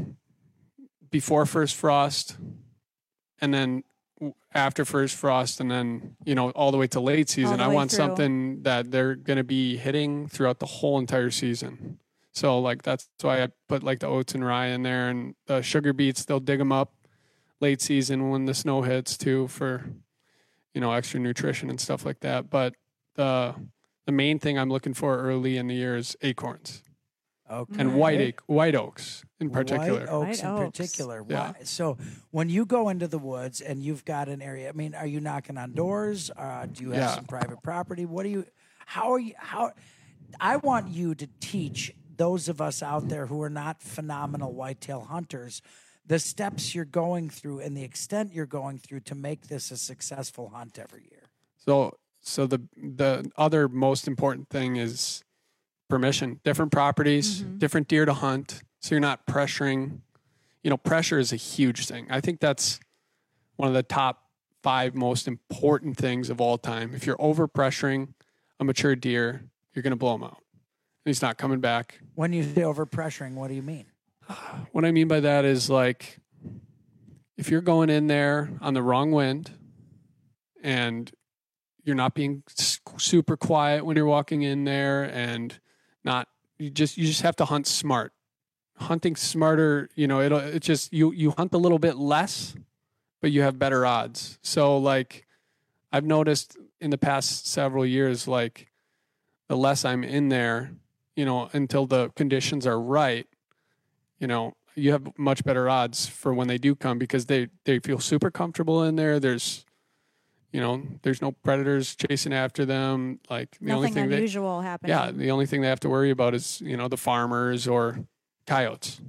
before first frost, and then w- after first frost, and then you know all the way to late season. the I way want through. something that they're going to be hitting throughout the whole entire season. So like that's why I put like the oats and rye in there, and the sugar beets. They'll dig them up late season when the snow hits too, for you know extra nutrition and stuff like that. But the the main thing I'm looking for early in the year is acorns. Okay. And white oak, white oaks in particular. White oaks White in oaks. particular. Yeah. Why? So when you go into the woods and you've got an area, I mean, are you knocking on doors? Uh, do you have Yeah. some private property? What do you? How are you? How? I want you to teach those of us out there who are not phenomenal whitetail hunters the steps you're going through and the extent you're going through to make this a successful hunt every year. So so the the other most important thing is permission. Different properties, Mhm. different deer to hunt. So you're not pressuring. You know, pressure is a huge thing. I think that's one of the top five most important things of all time. If you're over pressuring a mature deer, you're going to blow him out. He's not coming back. When you say over pressuring, what do you mean? What I mean by that is like if you're going in there on the wrong wind and you're not being s- super quiet when you're walking in there and not you just you just have to hunt smart. Hunting smarter, you know, it'll it just you you hunt a little bit less, but you have better odds. So like I've noticed in the past several years, like the less I'm in there, you know, until the conditions are right, you know, you have much better odds for when they do come because they, they feel super comfortable in there. There's, you know, there's no predators chasing after them. Like the only Nothing thing unusual they, happening. yeah, the only thing they have to worry about is, you know, the farmers or coyotes.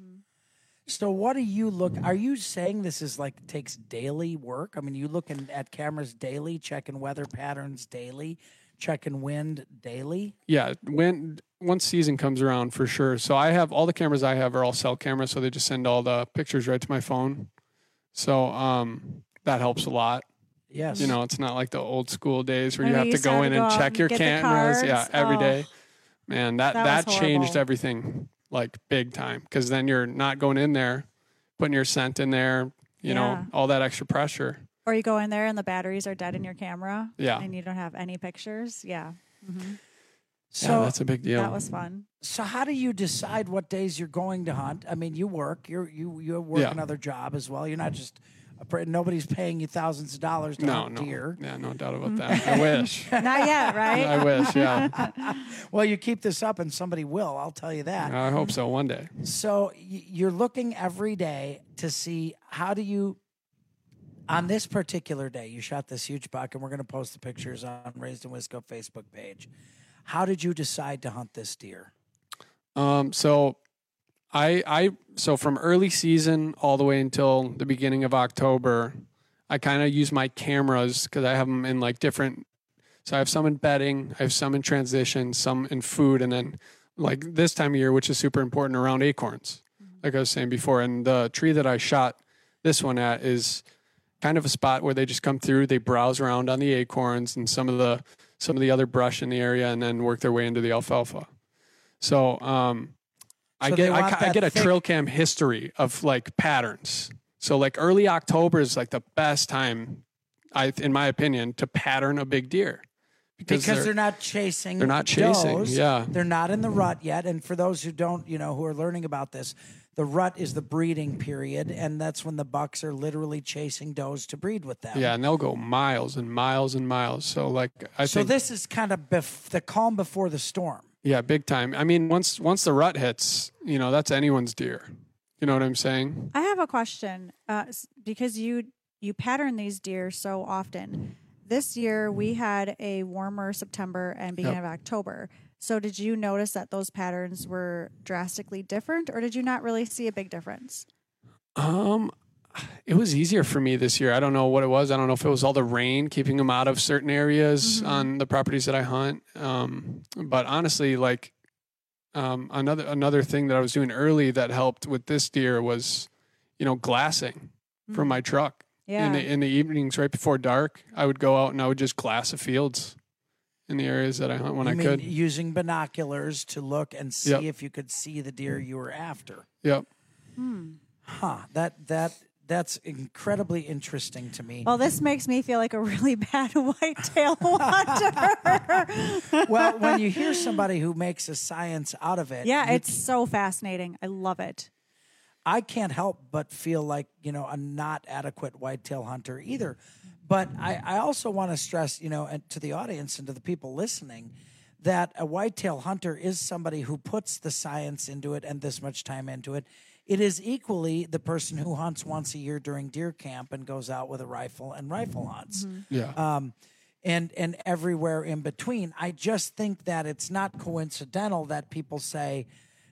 So what do you look? Are you saying this is like takes daily work? I mean, you looking at cameras daily, checking weather patterns daily, checking wind daily. Yeah, when once season comes around for sure. So I have all the cameras I have are all cell cameras, so they just send all the pictures right to my phone. So um, that helps a lot. Yes. You know, it's not like the old school days where I you know have you to used to go have in to go and out check and your get the cameras. Yeah, cards. every Oh. day. Man, that That that, was changed horrible. everything like big time because then you're not going in there, putting your scent in there. You Yeah. know, all that extra pressure. Or you go in there and the batteries are dead in your camera. Yeah. And you don't have any pictures. Yeah. hmm So yeah, that's a big deal. That was fun. So how do you decide what days you're going to hunt? I mean, you work, you're you you work Yeah. another job as well. You're not just a, pr- nobody's paying you thousands of dollars to no, hunt no, deer. yeah, no doubt about that. I wish. Not yet, right? I wish. Yeah, Well, you keep this up, and somebody will. I'll tell you that. I hope so one day. So y- you're looking every day to see how do you, on this particular day, you shot this huge buck, and we're going to post the pictures on Raised in Wisco Facebook page. How did you decide to hunt this deer? Um, so I, I, so from early season all the way until the beginning of October, I kind of use my cameras because I have them in like different. So I have some in bedding, I have some in transition, some in food, and then like this time of year, which is super important, around acorns, like I was saying before. And the tree that I shot this one at is kind of a spot where they just come through, they browse around on the acorns and some of the some of the other brush in the area, and then work their way into the alfalfa. So um, I So get they I, want ca- I that get a thick- trail cam history of like patterns. So like early October is like the best time, I in my opinion, to pattern a big deer. Because, they're, they're not chasing. They're not chasing, does. yeah. They're not in the rut yet. And for those who don't, you know, who are learning about this, the rut is the breeding period, and that's when the bucks are literally chasing does to breed with them. Yeah, and they'll go miles and miles and miles. So like I so think this is kind of bef- the calm before the storm. yeah, big time. I mean, once once the rut hits, you know, that's anyone's deer. You know what I'm saying? I have a question uh, s- because you you pattern these deer so often. This year we had a warmer September and beginning Yep. of October. So did you notice that those patterns were drastically different, or did you not really see a big difference? Um, it was easier for me this year. I don't know what it was. I don't know if it was all the rain keeping them out of certain areas Mm-hmm. on the properties that I hunt. Um, but honestly, like um, another another thing that I was doing early that helped with this deer was, you know, glassing from my truck. Yeah. In the in the evenings, right before dark, I would go out and I would just glass the fields in the areas that I hunt when You I mean could. using binoculars to look and see Yep. if you could see the deer you were after. Yep. Huh. That that that's incredibly interesting to me. Well, this makes me feel like a really bad whitetail hunter. Well, when you hear somebody who makes a science out of it, yeah, you it's so fascinating. I love it. I can't help but feel like, you know, a not adequate whitetail hunter either. But I, I also want to stress, you know, and to the audience and to the people listening, that a whitetail hunter is somebody who puts the science into it and this much time into it. It is equally the person who hunts once a year during deer camp and goes out with a rifle and rifle hunts. Yeah. Um, and and everywhere in between. I just think that it's not coincidental that people say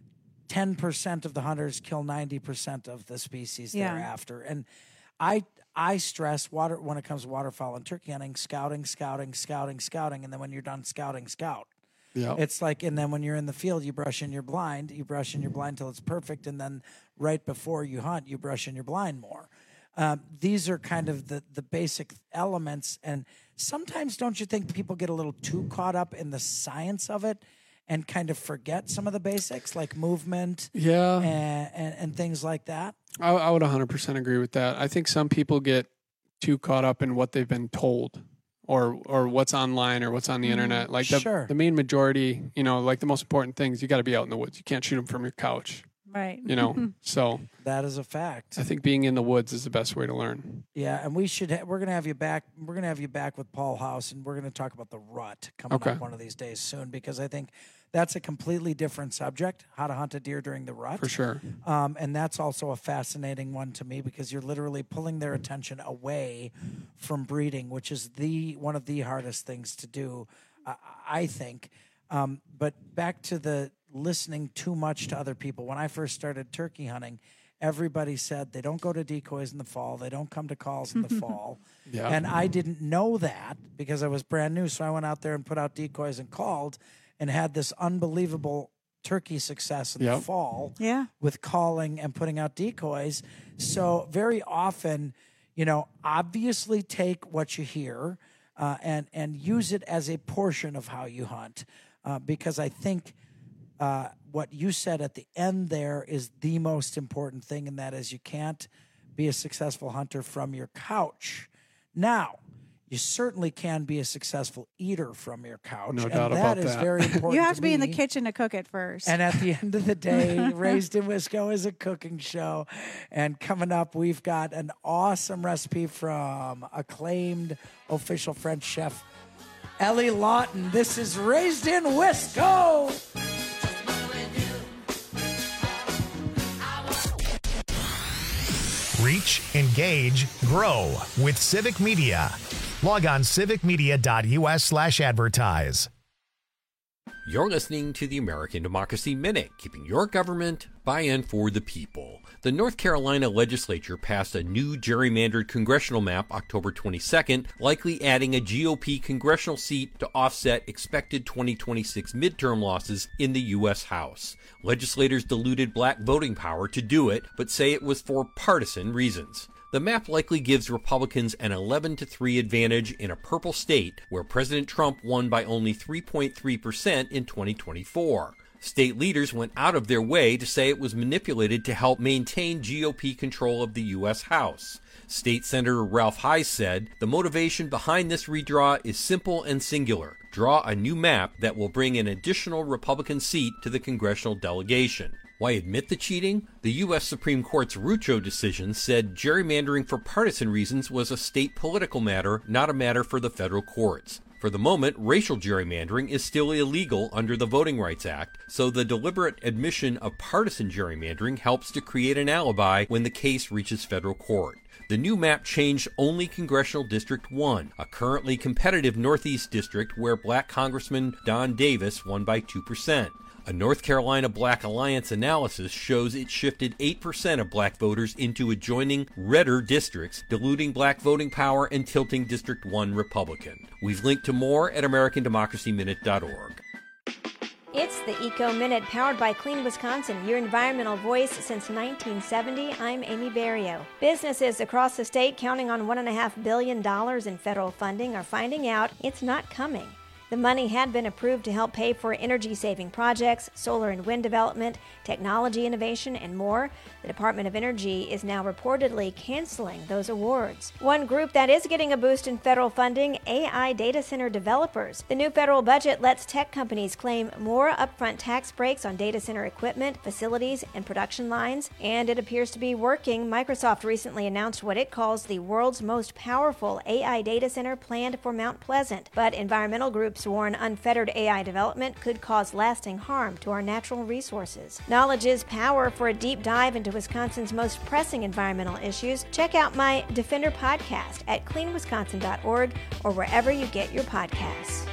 ten percent of the hunters kill ninety percent of the species Yeah. they're after. And I I stress water when it comes to waterfowl and turkey hunting, scouting, scouting, scouting, scouting, and then when you're done scouting, scout. Yeah. It's like, and then when you're in the field, you brush in your blind, you brush in your blind till it's perfect, and then right before you hunt, you brush in your blind more. Um, these are kind of the the basic elements, and sometimes don't you think people get a little too caught up in the science of it and kind of forget some of the basics like movement, Yeah. and and, and things like that? I, I would one hundred percent agree with that. I think some people get too caught up in what they've been told or or what's online or what's on the internet. Like the, Sure. the main majority, you know, like the most important things, you got to be out in the woods. You can't shoot them from your couch, Right. you know? So That is a fact. I think being in the woods is the best way to learn. Yeah, and we should. Ha- we're gonna have you back. We're gonna have you back with Paul House, and we're gonna talk about the rut coming Okay. up one of these days soon, because I think that's a completely different subject: how to hunt a deer during the rut. For sure. Um, and that's also a fascinating one to me because you're literally pulling their attention away from breeding, which is the one of the hardest things to do, uh, I think. Um, but back to the listening too much to other people. When I first started turkey hunting, everybody said they don't go to decoys in the fall, they don't come to calls in the fall. Yeah. And I didn't know that because I was brand new. So I went out there and put out decoys and called and had this unbelievable turkey success in Yep. the fall Yeah. with calling and putting out decoys. So very often, you know, obviously take what you hear uh, and and use it as a portion of how you hunt, uh, because I think uh, what you said at the end there is the most important thing, and that is you can't be a successful hunter from your couch. Now, you certainly can be a successful eater from your couch. No and doubt that about is that. very important. You have to be in the me. kitchen to cook it first. And at the end of the day, Raised in Wisco is a cooking show. And coming up, we've got an awesome recipe from acclaimed official French chef Ellie Lawton. This is Raised in Wisco. Reach, engage, grow with Civic Media. Log on civicmedia.us slash advertise. You're listening to the American Democracy Minute, keeping your government by and for the people. The North Carolina legislature passed a new gerrymandered congressional map October twenty-second, likely adding a G O P congressional seat to offset expected twenty twenty-six midterm losses in the U S House. Legislators diluted black voting power to do it, but say it was for partisan reasons. The map likely gives Republicans an eleven to three advantage in a purple state where President Trump won by only three point three percent in twenty twenty-four. State leaders went out of their way to say it was manipulated to help maintain G O P control of the U S House. State Senator Ralph Heiss said, the motivation behind this redraw is simple and singular. Draw a new map that will bring an additional Republican seat to the congressional delegation. Why admit the cheating? The U S Supreme Court's Rucho decision said gerrymandering for partisan reasons was a state political matter, not a matter for the federal courts. For the moment, racial gerrymandering is still illegal under the Voting Rights Act, so the deliberate admission of partisan gerrymandering helps to create an alibi when the case reaches federal court. The new map changed only Congressional District one, a currently competitive Northeast district where black Congressman Don Davis won by two percent. A North Carolina Black Alliance analysis shows it shifted eight percent of black voters into adjoining redder districts, diluting black voting power and tilting District one Republican. We've linked to more at American Democracy Minute dot org. It's the Eco Minute, powered by Clean Wisconsin, your environmental voice since nineteen seventy. I'm Amy Barrio. Businesses across the state counting on one point five billion dollars in federal funding are finding out it's not coming. The money had been approved to help pay for energy-saving projects, solar and wind development, technology innovation, and more. The Department of Energy is now reportedly canceling those awards. One group that is getting a boost in federal funding, A I data center developers. The new federal budget lets tech companies claim more upfront tax breaks on data center equipment, facilities, and production lines, and it appears to be working. Microsoft recently announced what it calls the world's most powerful A I data center planned for Mount Pleasant, but environmental groups warn unfettered A I development could cause lasting harm to our natural resources. Knowledge is power. For a deep dive into Wisconsin's most pressing environmental issues, check out my Defender podcast at clean wisconsin dot org or wherever you get your podcasts.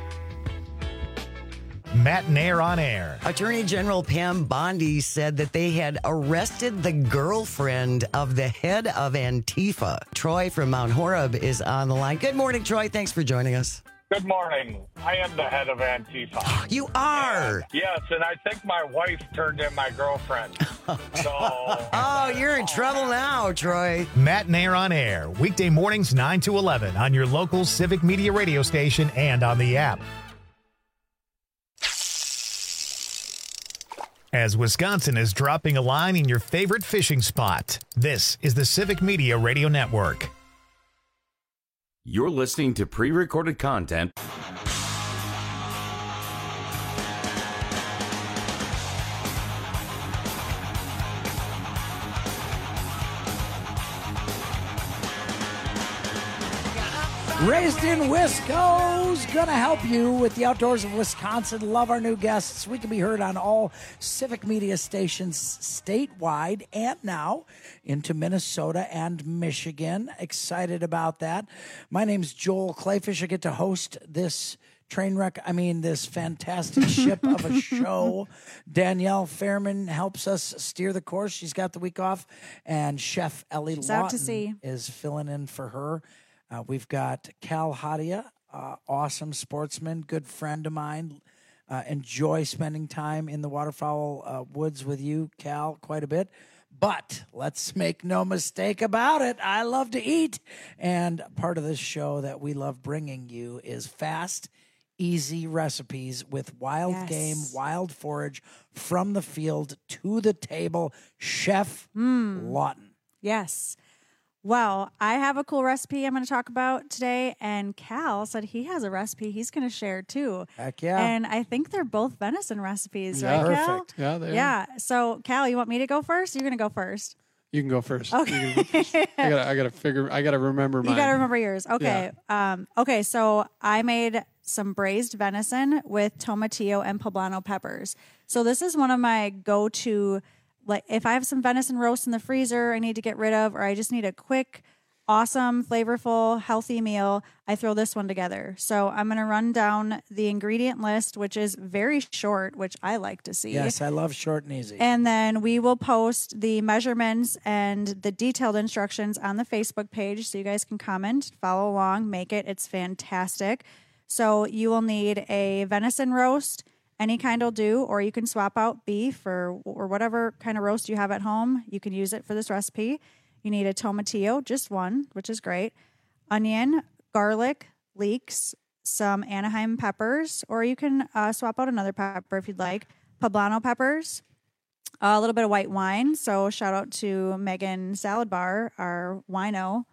Matt Nair on air. Attorney General Pam Bondi said that they had arrested the girlfriend of the head of Antifa. Troy from Mount Horeb is on the line. Good morning, Troy. Thanks for joining us. Good morning. I am the head of Antifa. You are? And, yes, and I think my wife turned in my girlfriend. So, oh, you're in trouble now, Troy. Matt Nair on air, weekday mornings nine to eleven on your local Civic Media radio station and on the app. As Wisconsin is dropping a line in your favorite fishing spot, this is the Civic Media Radio Network. You're listening to pre-recorded content. Raised in Wisco's gonna help you with the outdoors of Wisconsin. Love our new guests. We can be heard on all Civic Media stations statewide and now into Minnesota and Michigan. Excited about that. My name's Joel Clayfish. I get to host this train wreck. I mean, this fantastic ship of a show. Danielle Fairman helps us steer the course. She's got the week off, and Chef Ellie She's out to Lawton sea. is filling in for her. Uh, we've got Cal Hadia, uh, awesome sportsman, good friend of mine. Uh, enjoy spending time in the waterfowl uh, woods with you, Cal, quite a bit. But let's make no mistake about it. I love to eat. And part of this show that we love bringing you is fast, easy recipes with wild Yes. game, wild forage from the field to the table. Chef Lawton. Yes. Well, I have a cool recipe I'm going to talk about today, and Cal said he has a recipe he's going to share too. Heck yeah. And I think they're both venison recipes, Yeah. right, Cal? Perfect. Yeah, they are. Yeah. So, Cal, you want me to go first? You're going to go first. You can go first. Okay. You can go first. I gotta, I gotta figure. I gotta remember. You mine. got to remember yours. Okay. Um, okay. So I made some braised venison with tomatillo and poblano peppers. So this is one of my go-to. Like if I have some venison roast in the freezer I need to get rid of, or I just need a quick, awesome, flavorful, healthy meal, I throw this one together. So I'm going to run down the ingredient list, which is very short, which I like to see. Yes, I love short and easy. And then we will post the measurements and the detailed instructions on the Facebook page so you guys can comment, follow along, make it. It's fantastic. So you will need a venison roast. Any kind will do, or you can swap out beef or, or whatever kind of roast you have at home. You can use it for this recipe. You need a tomatillo, just one, which is great. Onion, garlic, leeks, some Anaheim peppers, or you can uh, swap out another pepper if you'd like. poblano peppers, a little bit of white wine. So shout out to Megan Salad Bar, our wino.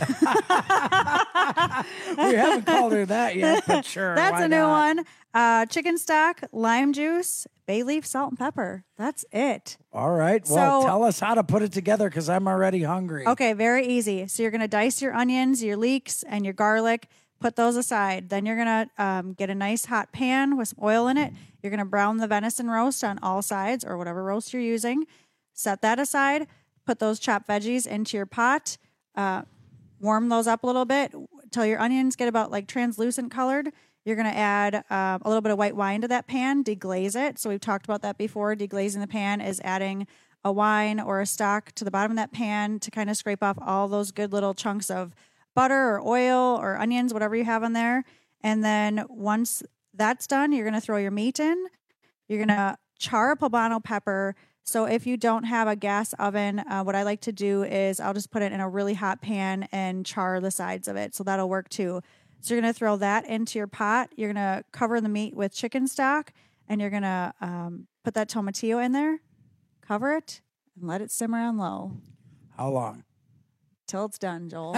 We haven't called her that yet, but sure. That's why a new not? one. Uh, chicken stock, lime juice, bay leaf, salt, and pepper. That's it. All right. Well, So- tell us how to put it together because I'm already hungry. Okay, very easy. So you're going to dice your onions, your leeks, and your garlic. Put those aside. Then you're going to um, get a nice hot pan with some oil in it. You're going to brown the venison roast on all sides or whatever roast you're using. Set that aside. Put those chopped veggies into your pot. Uh, warm those up a little bit till your onions get about like translucent colored. You're going to add uh, a little bit of white wine to that pan, deglaze it. So we've talked about that before. Deglazing the pan is adding a wine or a stock to the bottom of that pan to kind of scrape off all those good little chunks of butter or oil or onions, whatever you have on there. And then once that's done, you're going to throw your meat in. You're going to char a poblano pepper. So if you don't have a gas oven, uh, what I like to do is I'll just put it in a really hot pan and char the sides of it. So that'll work too. So you're going to throw that into your pot. You're going to cover the meat with chicken stock, and you're going to um, put that tomatillo in there, cover it, and let it simmer on low. How long? Till it's done, Joel.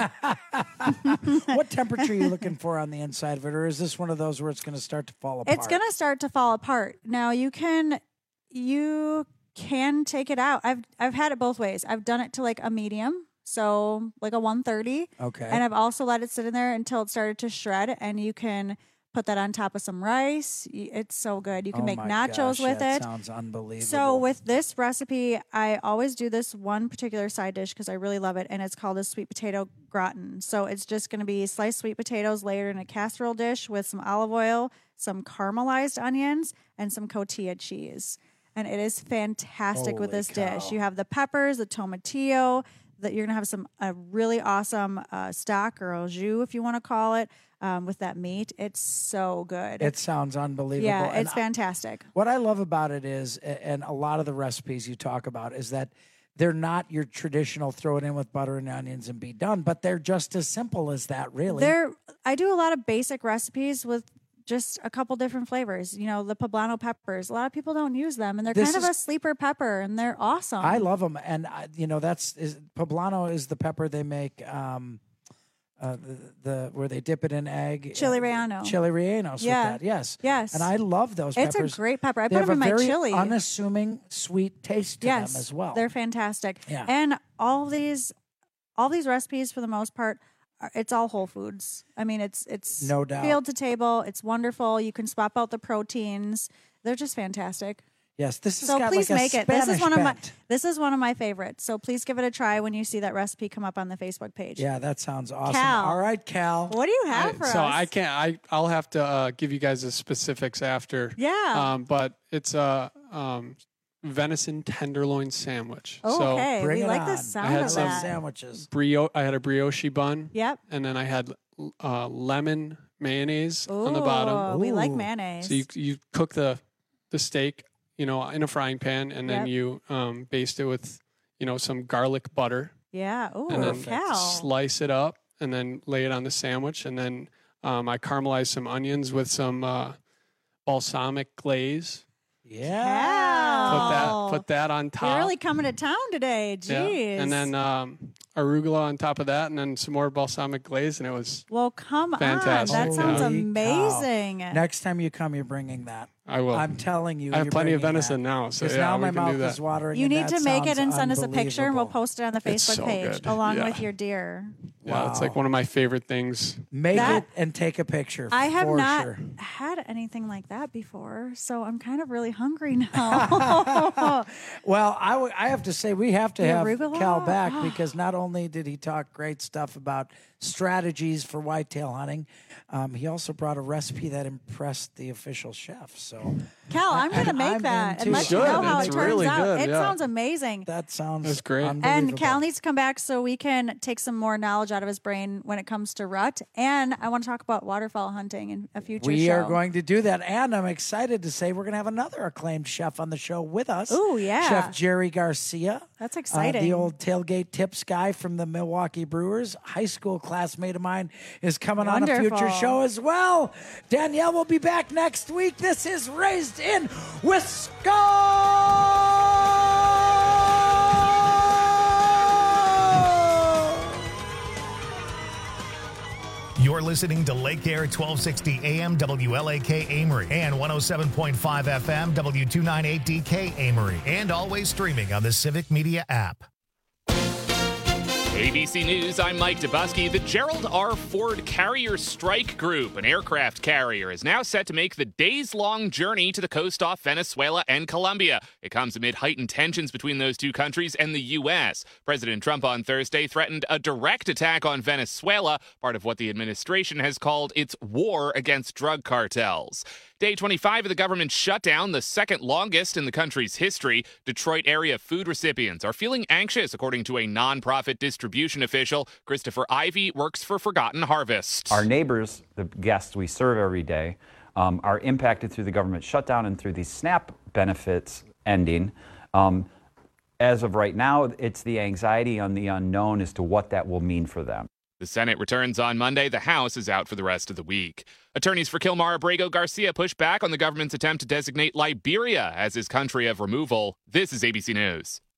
What temperature are you looking for on the inside of it, or is this one of those where it's going to start to fall apart? It's going to start to fall apart. Now you can you can take it out. I've I've had it both ways. I've done it to like a medium, so like a one thirty. Okay. And I've also let it sit in there until it started to shred, and you can put that on top of some rice. Y- It's so good. You can Oh make my nachos gosh, with that it. sounds unbelievable. So with this recipe, I always do this one particular side dish because I really love it, and it's called a sweet potato gratin. So it's just going to be sliced sweet potatoes layered in a casserole dish with some olive oil, some caramelized onions, and some cotija cheese. And it is fantastic with Holy this cow. dish. You have the peppers, the tomatillo, that you're going to have some a really awesome uh, stock or au jus, if you want to call it, um, with that meat. It's so good. It sounds unbelievable. yeah, And it's fantastic. What I love about it is, a- and a lot of the recipes you talk about, is that they're not your traditional throw it in with butter and onions and be done, but they're just as simple as that, really. There, I do a lot of basic recipes with just a couple different flavors. You know, the poblano peppers. A lot of people don't use them, and they're This kind of is- a sleeper pepper, and they're awesome. I love them, and I, you know that's is, poblano is the pepper they make. Um, uh, the, the where they dip it in egg. Chili relleno. Chili rellenos. Yeah. With that, yes, Yes. and I love those It's a peppers. great pepper. I They put have them in a my very chili. unassuming sweet taste to yes, them as well. They're fantastic. Yeah. And all these, all these recipes for the most part, are, it's all whole foods. I mean, it's it's No doubt. field to table. It's wonderful. You can swap out the proteins. They're just fantastic. Yes, this has So got please like a make it. This is Spanish one of my bent. this is one of my favorites. So please give it a try when you see that recipe come up on the Facebook page. Yeah, that sounds awesome. Cal. All right, Cal. What do you have I- for so us? I can't. I I'll have to uh, give you guys the specifics after. Yeah. Um, but it's a um, venison tenderloin sandwich. Oh, so okay. Bring We it like the on. sound I had of some that. Sandwiches. brio. I had a brioche bun. Yep. And then I had uh, lemon mayonnaise on the bottom. Ooh, We like Ooh. mayonnaise. So you you cook the the steak, you know, in a frying pan, and then Yep. you um, baste it with, you know, some garlic butter, yeah. Oh, and then Cal. slice it up, and then lay it on the sandwich, and then um, I caramelized some onions with some uh, balsamic glaze. Yeah. Put that Cal. put that on top. You're really coming to town today. Jeez. Yeah. And then um, arugula on top of that, and then some more balsamic glaze, and it was Well, come Fantastic. on. That sounds Holy amazing. Next time you come, you're bringing that. I will. I'm telling you. I have you're plenty of bringing venison that. now, so 'Cause yeah, now we my can mouth do that. is watering. You and need that to make it sounds and send us a picture, and we'll unbelievable. post it on the It's Facebook so page good. along Yeah. with your deer. Yeah, it's Wow. like one of my favorite things. Make That- it and take a picture. I have for not sure. had anything like that before, so I'm kind of really hungry now. Well, I, w- I have to say we have to The have arugula? Cal back Ah. because not only did he talk great stuff about strategies for whitetail hunting, um, he also brought a recipe that impressed the official chef. So, Cal, I'm going to And make I'm that into and let it. you know Good. how It's it turns really out. good, It yeah. sounds amazing. that sounds That's great. unbelievable. And Cal needs to come back so we can take some more knowledge out of his brain when it comes to rut. And I want to talk about waterfowl hunting in a future We show. are going to do that, and I'm excited to say we're going to have another acclaimed chef on the show with us. Ooh, yeah. Chef Jerry Garcia. That's exciting. Uh, the old tailgate tips guy from the Milwaukee Brewers, high school classmate of mine, is coming Wonderful. on a future show as well. Danielle will be back next week. This is Raised in Wisconsin. You're listening to Lake Air twelve sixty A M W L A K Amory and one oh seven point five F M W two ninety-eight D K Amory, and always streaming on the Civic Media app. A B C News, I'm Mike Dubusky. The Gerald R. Ford Carrier Strike Group, an aircraft carrier, is now set to make the days-long journey to the coast off Venezuela and Colombia. It comes amid heightened tensions between those two countries and the U S. President Trump on Thursday threatened a direct attack on Venezuela, part of what the administration has called its war against drug cartels. Day twenty-five of the government shutdown, the second longest in the country's history. Detroit area food recipients are feeling anxious, according to a nonprofit distribution official. Christopher Ivey works for Forgotten Harvest. Our neighbors, the guests we serve every day, um, are impacted through the government shutdown and through these SNAP benefits ending. Um, as of right now, it's the anxiety on the unknown as to what that will mean for them. The Senate returns on Monday. The House is out for the rest of the week. Attorneys for Kilmar Abrego Garcia push back on the government's attempt to designate Liberia as his country of removal. This is A B C News.